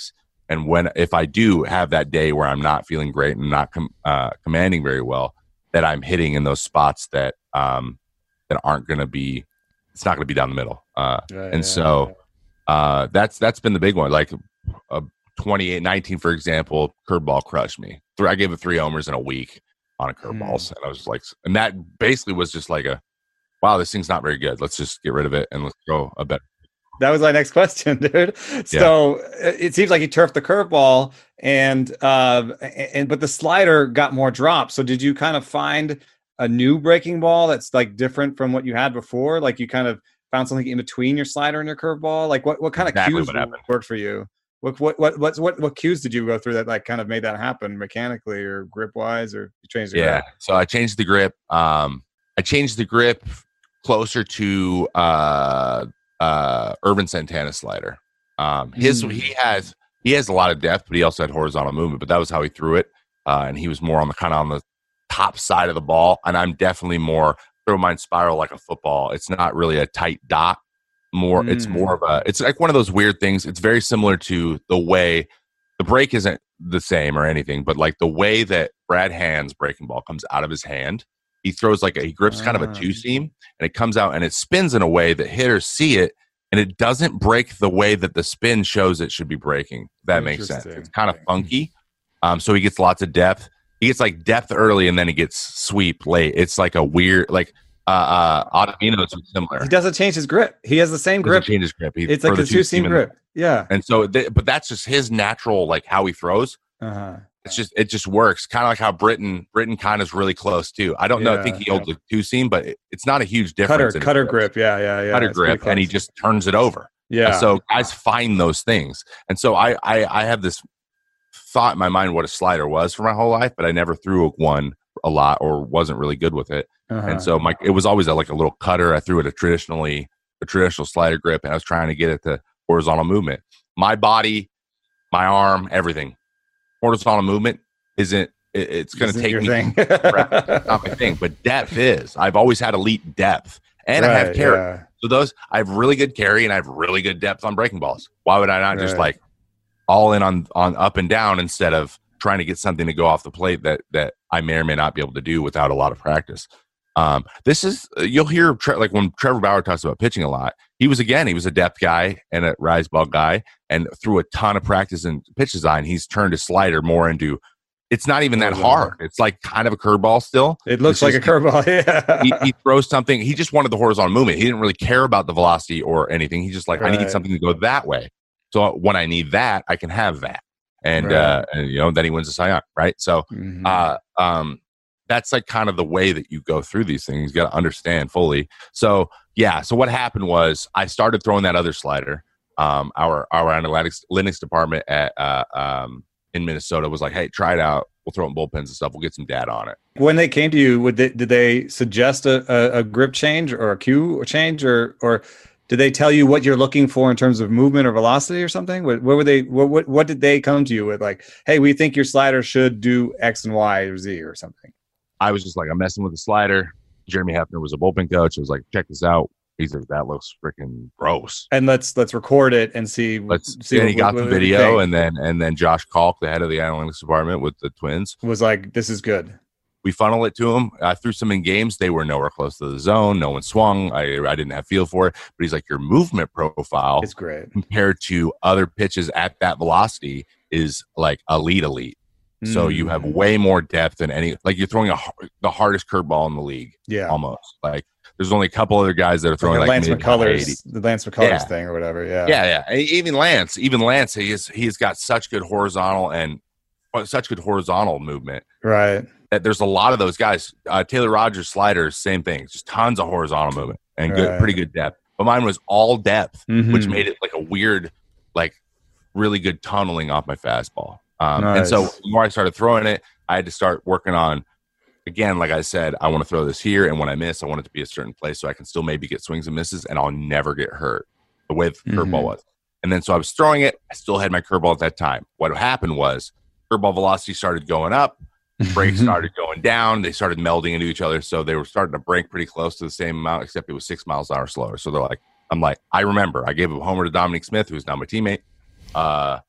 And when if I do have that day where I'm not feeling great and not com- uh, commanding very well, that I'm hitting in those spots that um, that aren't going to be, it's not going to be down the middle. Uh, Right, and yeah, so uh, that's that's been the big one. Like a twenty-eight nineteen, for example, curveball crushed me. Th- I gave it three homers in a week on a curveballs, and I was just like, and that basically was just like a, wow, this thing's not very good. Let's just get rid of it and let's throw a better. That was my next question, dude. So yeah. It seems like he turfed the curveball, and uh, and but the slider got more drops. So did you kind of find a new breaking ball that's like different from what you had before? Like you kind of found something in between your slider and your curveball. Like what, what kind of exactly cues worked for you? What what what what what what cues did you go through that like kind of made that happen mechanically or grip wise, or you changed the yeah. grip? So I changed the grip. Um, I changed the grip closer to uh. uh Irvin Santana slider. Um his mm. he has he has a lot of depth, but he also had horizontal movement, but that was how he threw it. Uh and he was more on the kind of on the top side of the ball, and I'm definitely more throw mine spiral like a football. It's not really a tight dot. More mm. It's more of a it's like one of those weird things. It's very similar to the way the break isn't the same or anything, but like the way that Brad Hand's breaking ball comes out of his hand. He throws like a, he grips kind of a two seam, and it comes out and it spins in a way that hitters see it, and it doesn't break the way that the spin shows it should be breaking. If that makes sense. It's kind of funky. Um, so he gets lots of depth. He gets like depth early, and then he gets sweep late. It's like a weird, like uh, uh Ottavino is similar. He doesn't change his grip. He has the same grip. He doesn't change his grip. He, it's like a two seam grip. Yeah. And so, th- but that's just his natural, like how he throws. Uh-huh. It's just it just works, kind of like how Britton Britton kind of is really close too. I don't yeah, know. I think he holds yeah. a two seam, but it, it's not a huge difference. Cutter cutter grip, yeah, yeah, yeah. Cutter grip, and he just turns it over. Yeah. And so guys find those things, and so I, I I have this thought in my mind what a slider was for my whole life, but I never threw one a lot or wasn't really good with it. Uh-huh. And so my it was always a, like a little cutter. I threw it a traditionally a traditional slider grip, and I was trying to get it to horizontal movement. My body, my arm, everything, horizontal movement. Isn't it, it's going to take me thing. Not my thing, but depth is. I've always had elite depth, and right, I have carry. Yeah. So those I have really good carry, and I have really good depth on breaking balls. Why would I not right. just like all in on on up and down instead of trying to get something to go off the plate that that I may or may not be able to do without a lot of practice? Um, this is you'll hear like when Trevor Bauer talks about pitching a lot. He was again he was a depth guy and a rise ball guy, and through a ton of practice and pitch design, he's turned his slider more into. It's not even that hard. It's like kind of a curveball still. It looks like a curveball. Yeah. he, he throws something. He just wanted the horizontal movement. He didn't really care about the velocity or anything. He's just like, right. I need something to go that way. So when I need that, I can have that. And, right. uh, and you know, then he wins the Cy Young, right? So mm-hmm. uh, um, that's like kind of the way that you go through these things. You got to understand fully. So, yeah. So what happened was I started throwing that other slider. Um, our, our analytics Linux department at uh, um, in Minnesota was like, hey, try it out. We'll throw it in bullpens and stuff. We'll get some data on it. When they came to you, would they, did they suggest a, a, a grip change or a cue change, or or did they tell you what you're looking for in terms of movement or velocity or something? What, what were they? What, what what did they come to you with? Like, hey, we think your slider should do X and Y or Z or something. I was just like, I'm messing with the slider. Jeremy Hefner was a bullpen coach. I was like, check this out. He's like, that looks freaking gross. And let's let's record it and see. Let's see. And what, he got what, the video, and then and then Josh Kalk, the head of the analytics department with the Twins, was like, "This is good." We funnel it to him. I threw some in games. They were nowhere close to the zone. No one swung. I I didn't have feel for it. But he's like, your movement profile is great compared to other pitches at that velocity is like elite elite. Mm. So you have way more depth than any. Like you're throwing a the hardest curveball in the league. Yeah, almost like. There's only a couple other guys that are throwing like, like Lance McCullers, the Lance McCullers yeah. thing or whatever. Yeah, yeah, yeah. And even Lance, even Lance, he is he's got such good horizontal and such good horizontal movement. Right. That there's a lot of those guys. Uh, Taylor Rogers sliders, same thing. Just tons of horizontal movement and good, right. pretty good depth. But mine was all depth, mm-hmm. which made it like a weird, like really good tunneling off my fastball. Um, nice. And so the more I started throwing it, I had to start working on. Again, like I said, I want to throw this here, and when I miss, I want it to be a certain place so I can still maybe get swings and misses, and I'll never get hurt the way the mm-hmm. curveball was. And then so I was throwing it. I still had my curveball at that time. What happened was curveball velocity started going up, brakes started going down. They started melding into each other, so they were starting to break pretty close to the same amount, except it was six miles an hour slower. So they're like, I'm like, I remember. I gave a homer to Dominic Smith, who's now my teammate. Uh,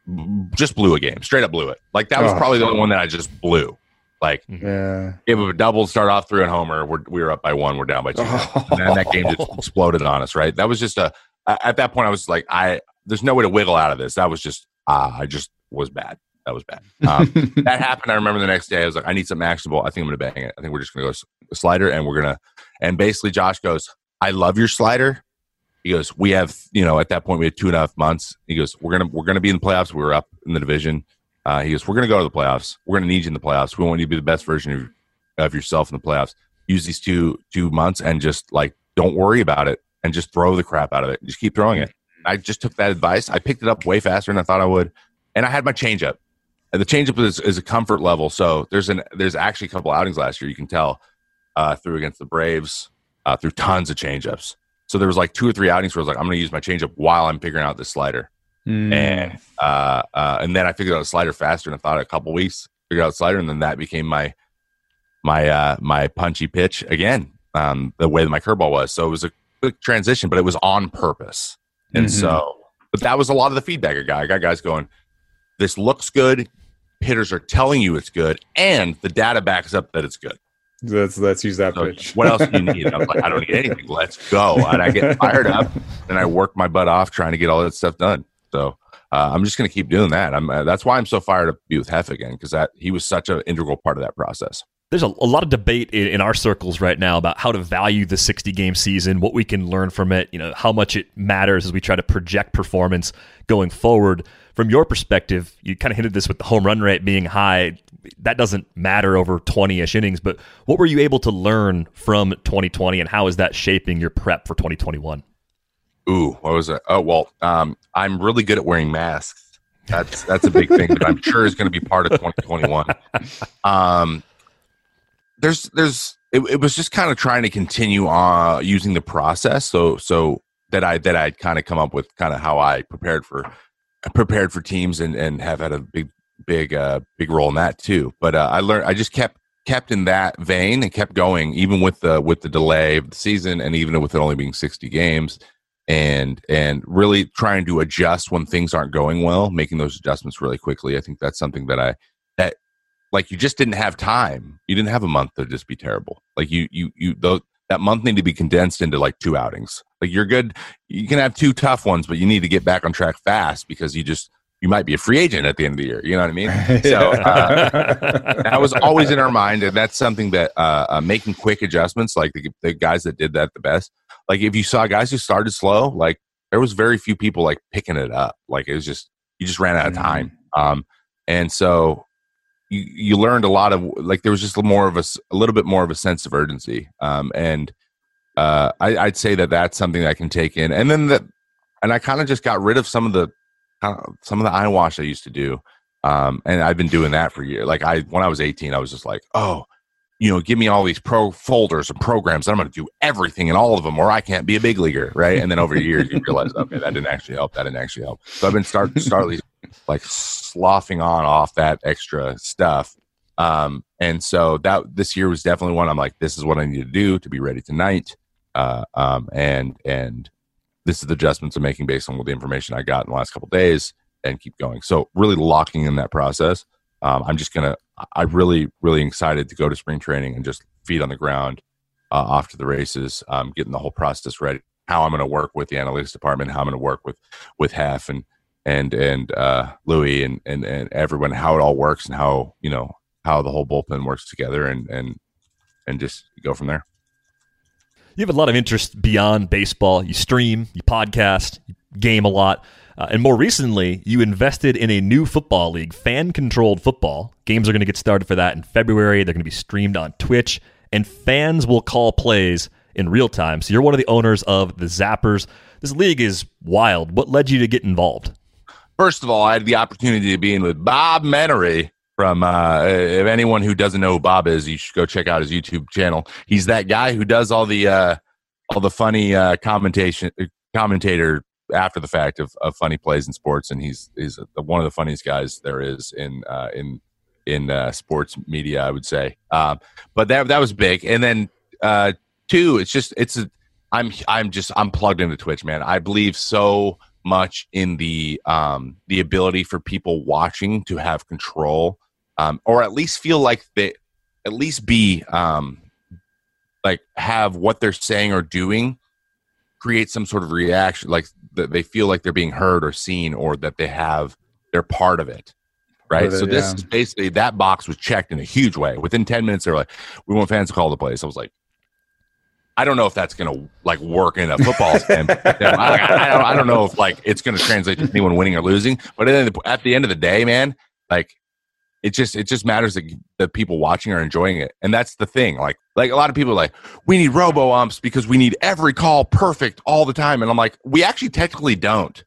just blew a game, straight up blew it. Like that was Oh. probably the only one that I just blew. Like, Yeah. gave up a double, start off through a homer. We're, we were up by one. We're down by two. And then that game just exploded on us, right? That was just a, at that point, I was like, I, there's no way to wiggle out of this. That was just, uh, I just was bad. That was bad. Um, that happened. I remember the next day, I was like, I need something actionable. I think I'm going to bang it. I think we're just going to go s- slider and we're going to, and basically Josh goes, I love your slider. He goes, we have, you know, at that point we had two and a half months. He goes, we're going to, we're going to be in the playoffs. We were up in the division. Uh, he goes, we're going to go to the playoffs. We're going to need you in the playoffs. We want you to be the best version of, of yourself in the playoffs. Use these two two months and just like, don't worry about it and just throw the crap out of it. Just keep throwing it. I just took that advice. I picked it up way faster than I thought I would. And I had my changeup. And the changeup is, is a comfort level. So there's an there's actually a couple outings last year you can tell uh, through against the Braves, uh, through tons of changeups. So there was like two or three outings where I was like, I'm going to use my changeup while I'm figuring out this slider. Mm. And uh, uh, and then I figured out a slider faster than I thought. A couple weeks figured out a slider, and then that became my my uh, my punchy pitch again. Um, the way that my curveball was, so it was a quick transition, but it was on purpose. And Mm-hmm. so, but that was a lot of the feedback I got. I got guys going, "This looks good." Hitters are telling you it's good, and the data backs up that it's good. Let's let's use that So pitch. what else do you need? I was like, I don't need anything. Let's go. And I get fired up, and I work my butt off trying to get all that stuff done. So uh, I'm just going to keep doing that. I'm uh, that's why I'm so fired up to be with Hef again, because that he was such an integral part of that process. There's a, a lot of debate in, in our circles right now about how to value the sixty-game season, what we can learn from it, you know, how much it matters as we try to project performance going forward. From your perspective, you kind of hinted this with the home run rate being high. That doesn't matter over twenty-ish innings, but what were you able to learn from twenty twenty, and how is that shaping your prep for twenty twenty-one? Ooh, what was it? Oh, well, um, I'm really good at wearing masks. That's that's a big thing that I'm sure is going to be part of twenty twenty-one. Um, there's there's it, it was just kind of trying to continue uh using the process so so that I that I'd kind of come up with kind of how I prepared for prepared for teams and and have had a big big uh big role in that too. But uh, I learned I just kept kept in that vein and kept going even with the with the delay of the season and even with it only being sixty games. And and really trying to adjust when things aren't going well, making those adjustments really quickly. I think that's something that I that like you just didn't have time. You didn't have a month to just be terrible. Like you you you those, that month needed to be condensed into like two outings. Like you're good. You can have two tough ones, but you need to get back on track fast because you just you might be a free agent at the end of the year. You know what I mean? So uh, that was always in our mind, and that's something that uh, uh, making quick adjustments, like the, the guys that did that the best. Like if you saw guys who started slow, like there was very few people like picking it up. Like it was just you just ran out of time. Um, and so you you learned a lot of like there was just a more of a, a little bit more of a sense of urgency. Um, and uh, I, I'd say that that's something that I can take in. And then that, and I kind of just got rid of some of the uh, some of the eye wash I used to do. Um, and I've been doing that for years. Like I when I was eighteen, I was just like, oh. You know, give me all these pro folders and programs. And I'm going to do everything in all of them, or I can't be a big leaguer, right? And then over years, you realize, okay, that didn't actually help. That didn't actually help. So I've been start starting like sloughing on off that extra stuff. Um, and so that this year was definitely one. I'm like, this is what I need to do to be ready tonight. Uh, um, and and this is the adjustments I'm making based on the information I got in the last couple of days, and keep going. So really locking in that process. Um, I'm just gonna. I'm really, really excited to go to spring training and just feet on the ground uh, off to the races, um, getting the whole process ready. How I'm going to work with the analytics department, how I'm going to work with with Hef and and and uh, Louis and, and and everyone, how it all works and how you know how the whole bullpen works together, and and and just go from there. You have a lot of interest beyond baseball. You stream, you podcast, you game a lot. Uh, and more recently, you invested in a new football league, fan-controlled football. Games are going to get started for that in February. They're going to be streamed on Twitch, and fans will call plays in real time. So you're one of the owners of the Zappers. This league is wild. What led you to get involved? First of all, I had the opportunity to be in with Bob Menery from, uh, if anyone who doesn't know who Bob is, you should go check out his YouTube channel. He's that guy who does all the uh, all the funny uh, commentation commentator after the fact of, of funny plays in sports, and he's he's one of the funniest guys there is in uh, in in uh, sports media, I would say. Um, but that that was big, and then uh, two, it's just it's a, I'm I'm just I'm plugged into Twitch, man. I believe so much in the um, the ability for people watching to have control, um, or at least feel like they, at least be um, like have what they're saying or doing create some sort of reaction, like that they feel like they're being heard or seen, or that they have they're part of it. Right. It, so this yeah. is basically, that box was checked in a huge way. Within ten minutes, they were like, we want fans to call the plays. I was like, I don't know if that's going to like work in a football stand. I, I, don't, I don't know if like it's going to translate to anyone winning or losing. But at the, at the end of the day, man, like it just it just matters that the people watching are enjoying it. And that's the thing. Like like a lot of people are like, we need robo umps because we need every call perfect all the time. And I'm like, we actually technically don't.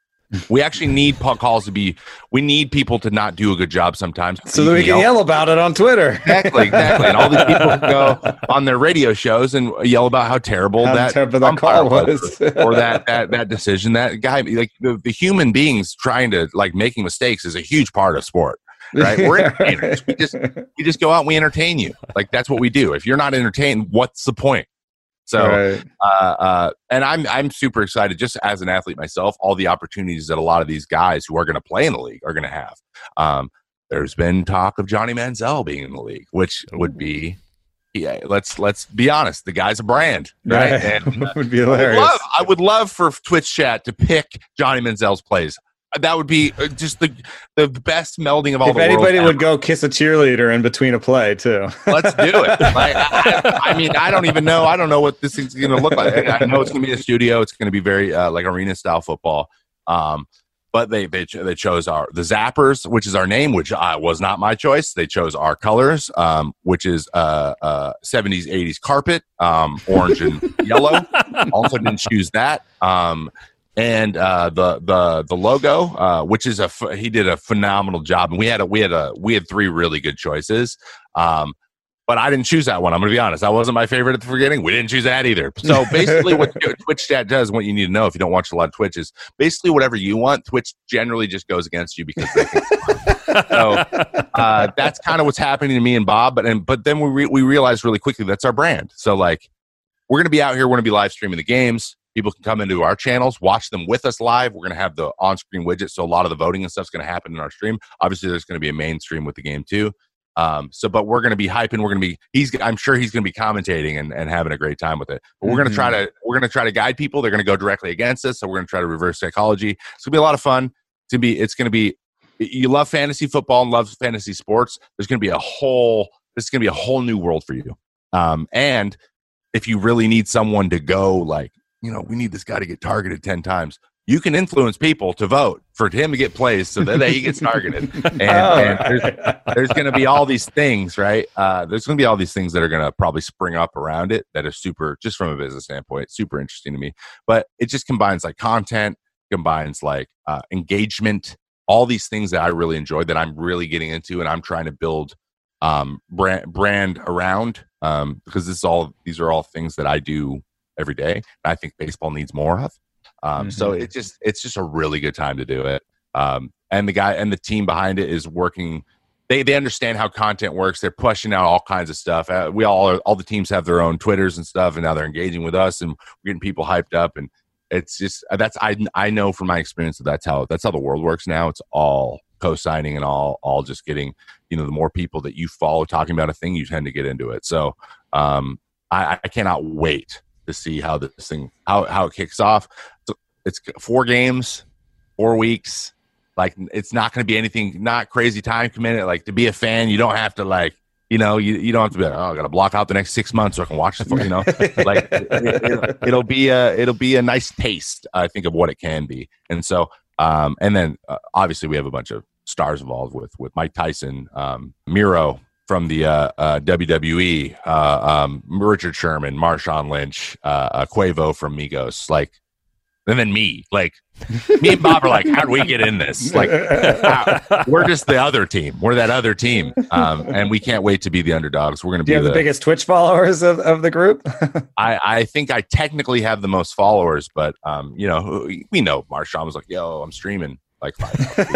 We actually need puck calls to be, we need people to not do a good job sometimes. So that we can yell about it on Twitter. Exactly, exactly. And all these people can go on their radio shows and yell about how terrible How that, terrible that call was. or that, that, that decision. That guy, like the, the human beings trying to like making mistakes is a huge part of sport. Right? We're entertainers. We just, we just go out and we entertain you. Like that's what we do. If you're not entertained, what's the point? So, Right. uh, uh, and I'm I'm super excited just as an athlete myself, all the opportunities that a lot of these guys who are going to play in the league are going to have. Um, there's been talk of Johnny Manziel being in the league, which Ooh. would be, yeah, let's let's be honest, the guy's a brand, right? Right. And, uh, would be hilarious. I would, love, I would love for Twitch chat to pick Johnny Manziel's plays. That would be just the the best melding of all if the anybody world would go kiss a cheerleader in between a play too. Let's do it. Like, I, I mean, I don't even know. I don't know what this thing's going to look like. I know it's going to be a studio. It's going to be very uh, like arena style football. Um, but they they they chose our the Zappers, which is our name, which uh, was not my choice. They chose our colors, um, which is uh, uh, seventies, eighties carpet, um, orange and yellow. Also didn't choose that. Um, And uh, the the the logo, uh, which is a f- he did a phenomenal job, and we had a we had a we had three really good choices, um, but I didn't choose that one. I'm going to be honest, that wasn't my favorite at the beginning. We didn't choose that either. So basically, what Twitch chat does, what you need to know if you don't watch a lot of Twitch, is basically whatever you want. Twitch generally just goes against you because they think it's fun. So uh, that's kind of what's happening to me and Bob. But and but then we re- we realized really quickly that's our brand. So like we're going to be out here, we're going to be live streaming the games. People can come into our channels, watch them with us live. We're going to have the on-screen widget, so a lot of the voting and stuff is going to happen in our stream. Obviously, there's going to be a main stream with the game too. Um, so, but we're going to be hyping. We're going to be. He's. I'm sure he's going to be commentating and, and having a great time with it. But we're going to try to. We're going to try to guide people. They're going to go directly against us. So we're going to try to reverse psychology. It's going to be a lot of fun. It's going to be. It's going to be. You love fantasy football and love fantasy sports. There's going to be a whole. This is going to be a whole new world for you. Um, and if you really need someone to go like. You know, we need this guy to get targeted ten times. You can influence people to vote for him to get plays so that he gets targeted. And, oh, and there's, there's going to be all these things, right? Uh, there's going to be all these things that are going to probably spring up around it that are super, just from a business standpoint, super interesting to me. But it just combines like content, combines like uh, engagement, all these things that I really enjoy that I'm really getting into and I'm trying to build um, brand, brand around um, because this is all, these are all things that I do every day. And I think baseball needs more of. Um, mm-hmm. So it just it's just a really good time to do it. Um, and the guy and the team behind it is working. They they understand how content works. They're pushing out all kinds of stuff. Uh, we all are, all the teams have their own Twitters and stuff, and now they're engaging with us, and we're getting people hyped up. And it's just that's I I know from my experience that that's how that's how the world works now. It's all co-signing and all all just getting you know the more people that you follow talking about a thing, you tend to get into it. So um, I, I cannot wait to see how this thing how, how it kicks off. So it's four games, four weeks. Like it's not going to be anything, not crazy time committed. Like to be a fan, you don't have to like, you know, you, you don't have to be like, oh, I got to block out the next six months so I can watch the, you know, like it, it, it'll be a, it'll be a nice taste, I think, of what it can be. And so, um, and then uh, obviously we have a bunch of stars involved with, with Mike Tyson, um, Miro, from the uh, uh, W W E, uh, um, Richard Sherman, Marshawn Lynch, uh, uh, Quavo from Migos, like, and then me, like, me and Bob are like, how do we get in this? Like, how? We're just the other team. We're that other team, um, and we can't wait to be the underdogs. We're going to be Do you have the, the biggest Twitch followers of, of the group? I, I think I technically have the most followers, but um, you know, we know Marshawn was like, "Yo, I'm streaming." Like five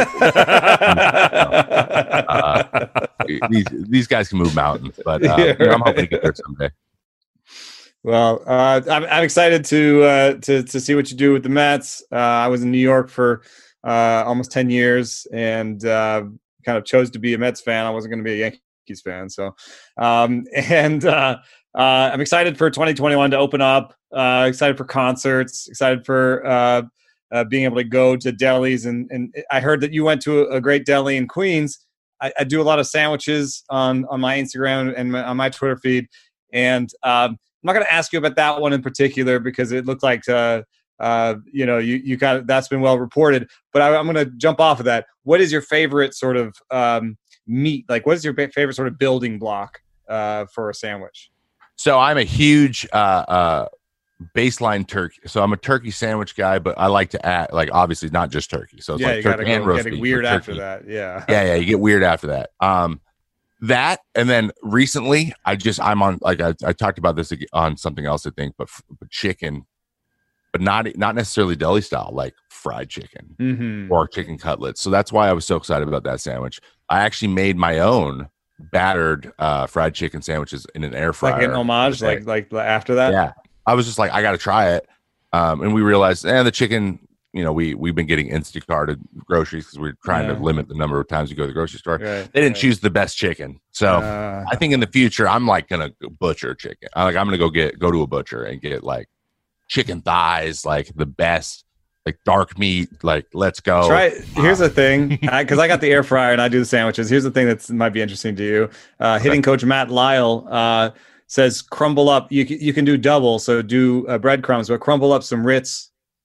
uh, these these guys can move mountains, but uh, yeah, you know, I'm hoping to get there someday. Well, uh, I'm, I'm excited to uh, to to see what you do with the Mets. Uh, I was in New York for uh, almost ten years, and uh, kind of chose to be a Mets fan. I wasn't going to be a Yankees fan, so um, and uh, uh, I'm excited for twenty twenty-one to open up. Uh, excited for concerts. Excited for uh, uh, being able to go to delis, and and I heard that you went to a, a great deli in Queens. I, I do a lot of sandwiches on on my Instagram and my, on my Twitter feed, and um, I'm not going to ask you about that one in particular because it looked like, uh, uh, you know, you, you kind of, that's been well reported, but I, I'm going to jump off of that. What is your favorite sort of um, meat? Like, what is your favorite sort of building block uh, for a sandwich? So I'm a huge uh, uh, baseline turkey. So I'm a turkey sandwich guy, but I like to add, like, obviously not just turkey. So it's yeah, like you turkey gotta and go, roast get beef. weird after turkey. that. Yeah. Yeah. Yeah. You get weird after that. Um, That and then recently, I just I'm on like I, I talked about this on something else I think, but, but chicken, but not not necessarily deli style, like fried chicken mm-hmm. or chicken cutlets. So that's why I was so excited about that sandwich. I actually made my own battered uh, fried chicken sandwiches in an air fryer, like an homage, like like after that. Yeah, I was just like, I got to try it, um, and we realized, and eh, the chicken. You know, we we've been getting Instacarted groceries because we're trying yeah. to limit the number of times we go to the grocery store. Right, they didn't right. choose the best chicken, so uh, I think in the future I'm like gonna butcher chicken. I'm like I'm gonna go get go to a butcher and get like chicken thighs, like the best, like dark meat. Like let's go. Try. Here's the thing, because I, I got the air fryer and I do the sandwiches. Here's the thing that might be interesting to you. Uh, okay. Hitting coach Matt Lyle uh, says crumble up. You you can do double, so do uh, breadcrumbs, but crumble up some Ritz.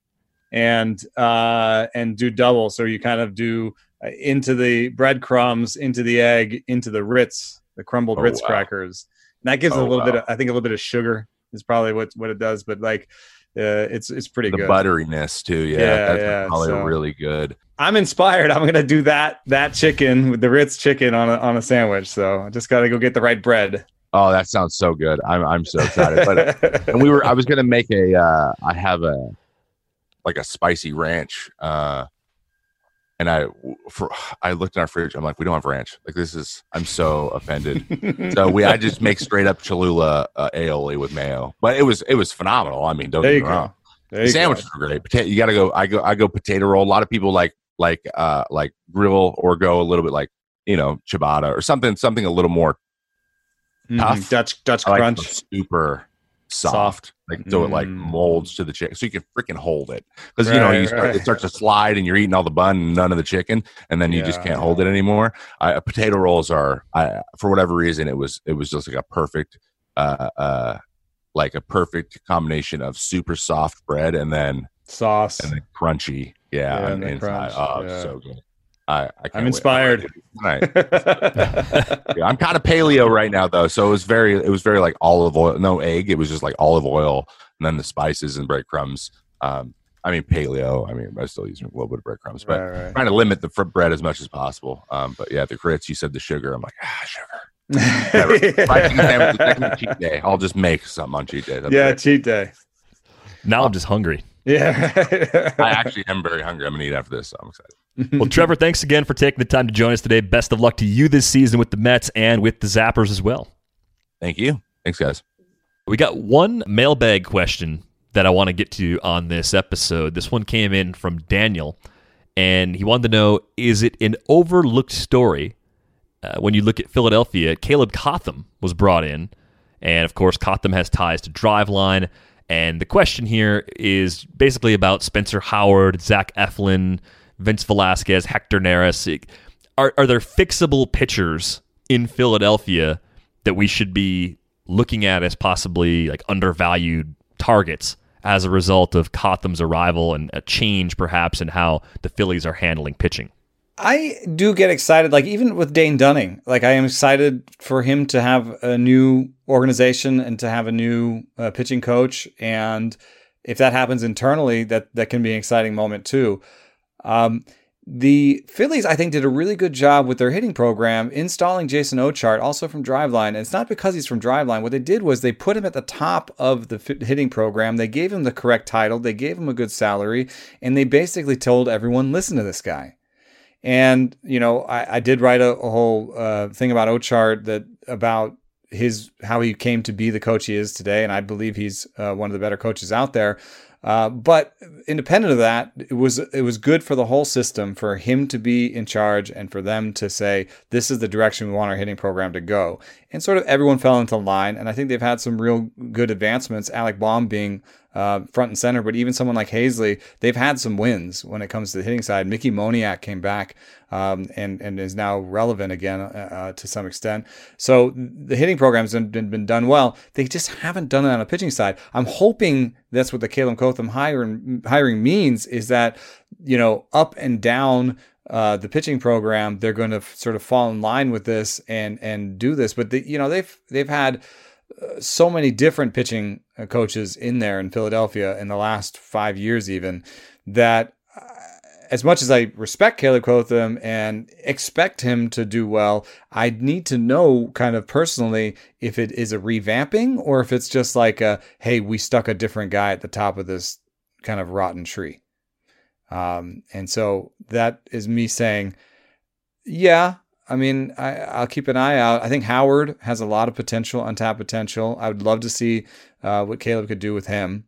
And uh, and do double, so you kind of do uh, into the breadcrumbs, into the egg, into the Ritz, the crumbled oh, Ritz wow. crackers. And that gives oh, it a little wow. bit. Of, I think a little bit of sugar is probably what what it does. But like, uh, it's it's pretty the good. butteriness too. Yeah, yeah that's yeah, probably so. really good. I'm inspired. I'm gonna do that that chicken with the Ritz chicken on a on a sandwich. So I just gotta go get the right bread. Oh, that sounds so good. I'm I'm so excited. But and we were I was gonna make a. Uh, I have a. like a spicy ranch. Uh, and I, for, I looked in our fridge. I'm like, we don't have ranch. Like this is, I'm so offended. so we, I just make straight up Cholula uh, aioli with mayo, but it was, it was phenomenal. I mean, don't there get you me wrong. The you sandwiches go. Were great. Potato, you got to go, I go, I go potato roll. A lot of people like, like, uh, like grill or go a little bit like, you know, ciabatta or something, something a little more mm, tough. Dutch, Dutch I crunch. Like super soft. soft. Like so mm. it like molds to the chicken, so you can freaking hold it. Because right, you know you start, right. it starts to slide, and you're eating all the bun and none of the chicken, and then you yeah, just can't hold it anymore. I, potato rolls are, I, for whatever reason, it was it was just like a perfect, uh, uh, like a perfect combination of super soft bread and then sauce and then crunchy, yeah, yeah and and inside. crunch, Oh, yeah. so good. I, I I'm inspired. Right. yeah, I'm kind of paleo right now though, so it was very it was very like olive oil, no egg. It was just like olive oil and then the spices and breadcrumbs. Um, I mean paleo. I mean I still use a little bit of breadcrumbs, but right, right. trying to limit the fr- bread as much as possible. Um, but yeah, the grits. You said the sugar. I'm like ah sugar. yeah. Cheat day. I'll just make something on cheat day. That'd yeah, cheat day. Now I'm just hungry. Yeah, I actually am very hungry. I'm gonna eat after this, so I'm excited. Well, Trevor, thanks again for taking the time to join us today. Best of luck to you this season with the Mets and with the Zappers as well. Thank you. Thanks, guys. We got one mailbag question that I want to get to on this episode. This one came in from Daniel, and he wanted to know, is it an overlooked story uh, when you look at Philadelphia? Caleb Cotham was brought in, and of course, Cotham has ties to Driveline. And the question here is basically about Spencer Howard, Zach Eflin, Vince Velasquez, Hector Neris. Are are there fixable pitchers in Philadelphia that we should be looking at as possibly like undervalued targets as a result of Cotham's arrival and a change perhaps in how the Phillies are handling pitching? I do get excited, like even with Dane Dunning, like I am excited for him to have a new organization and to have a new uh, pitching coach. And if that happens internally, that, that can be an exciting moment too. Um, the Phillies, I think, did a really good job with their hitting program, installing Jason Ochart, also from Driveline. And it's not because he's from Driveline. What they did was they put him at the top of the f- hitting program. They gave him the correct title. They gave him a good salary. And they basically told everyone, listen to this guy. And, you know, I, I did write a, a whole uh, thing about Ochart that about his how he came to be the coach he is today, and I believe he's uh, one of the better coaches out there. Uh, but independent of that, it was it was good for the whole system for him to be in charge and for them to say, this is the direction we want our hitting program to go. And sort of everyone fell into line, and I think they've had some real good advancements, Alec Baum being uh, front and center, but even someone like Hazley, they've had some wins when it comes to the hitting side. Mickey Moniak came back um, and, and is now relevant again uh, to some extent. So the hitting programs have been, been done well. They just haven't done it on a pitching side. I'm hoping that's what the Caleb Cotham hiring, hiring means, is that, you know, up and down uh, the pitching program, they're going to f- sort of fall in line with this and and do this. But, the, you know, they've they've had uh, so many different pitching uh, coaches in there in Philadelphia in the last five years even, that uh, as much as I respect Caleb Cotham and expect him to do well, I need to know kind of personally if it is a revamping or if it's just like a, hey, we stuck a different guy at the top of this kind of rotten tree. Um, and so that is me saying, yeah, I mean, I, I'll keep an eye out. I think Howard has a lot of potential, untapped potential. I would love to see uh, what Caleb could do with him.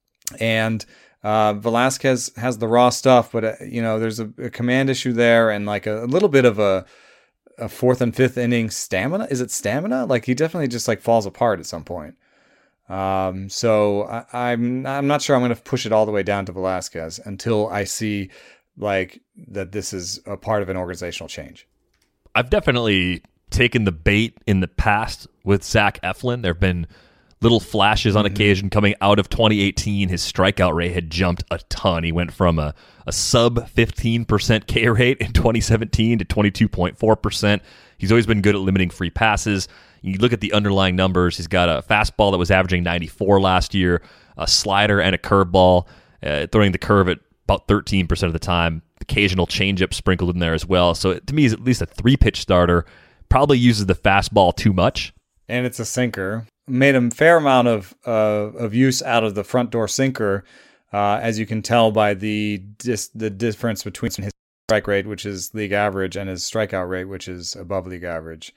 And uh, Velasquez has the raw stuff, but, uh, you know, there's a, a command issue there and like a, a little bit of a, a fourth and fifth inning stamina. Is it stamina? Like he definitely just like falls apart at some point. Um, so I, I'm I'm not sure I'm going to push it all the way down to Velasquez until I see like that this is a part of an organizational change. I've definitely taken the bait in the past with Zach Eflin. There have been little flashes on mm-hmm. occasion coming out of twenty eighteen. His strikeout rate had jumped a ton. He went from a, a sub fifteen percent K rate in twenty seventeen to twenty-two point four percent. He's always been good at limiting free passes. You look at the underlying numbers. He's got a fastball that was averaging ninety-four last year, a slider and a curveball, uh, throwing the curve at about thirteen percent of the time. Occasional changeup sprinkled in there as well. So to me, he's at least a three-pitch starter. Probably uses the fastball too much. And it's a sinker. Made a fair amount of uh, of use out of the front door sinker, uh, as you can tell by the dis- the difference between his strike rate, which is league average, and his strikeout rate, which is above league average.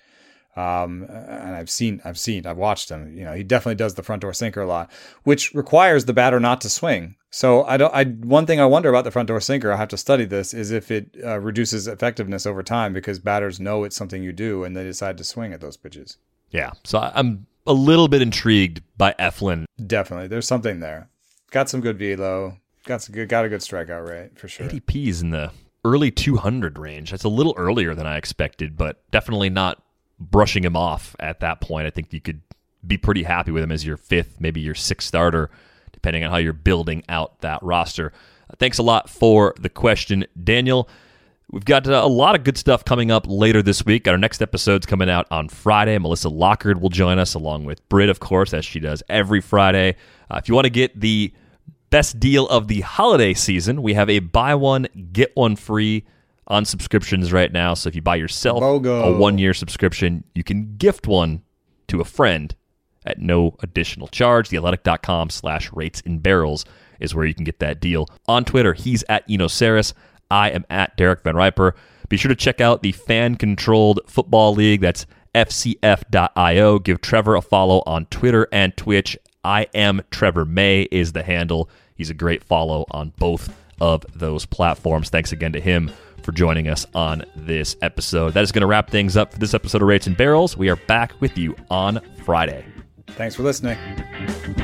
Um, and I've seen, I've seen, I've watched him. You know, he definitely does the front door sinker a lot, which requires the batter not to swing. So I don't. I one thing I wonder about the front door sinker, I have to study this, is if it uh, reduces effectiveness over time because batters know it's something you do and they decide to swing at those pitches. Yeah. So I'm a little bit intrigued by Eflin. Definitely, there's something there. Got some good velo. Got some good. Got a good strikeout rate for sure. A D P is in the early two hundred range. That's a little earlier than I expected, but definitely not brushing him off at that point. I think you could be pretty happy with him as your fifth, maybe your sixth starter, depending on how you're building out that roster. Uh, thanks a lot for the question, Daniel. We've got uh, a lot of good stuff coming up later this week. Our next episode's coming out on Friday. Melissa Lockard will join us along with Britt, of course, as she does every Friday. Uh, if you want to get the best deal of the holiday season, we have a buy one, get one free on subscriptions right now. So if you buy yourself Bogo. a one-year subscription, you can gift one to a friend at no additional charge. Theathletic.com slash rates and barrels is where you can get that deal. On Twitter, he's at Enoceris. I am at Derek Van Riper. Be sure to check out the fan-controlled football league. That's F C F dot io. Give Trevor a follow on Twitter and Twitch. I am Trevor May is the handle. He's a great follow on both of those platforms. Thanks again to him for joining us on this episode. That is going to wrap things up for this episode of Rates and Barrels. We are back with you on Friday. Thanks for listening.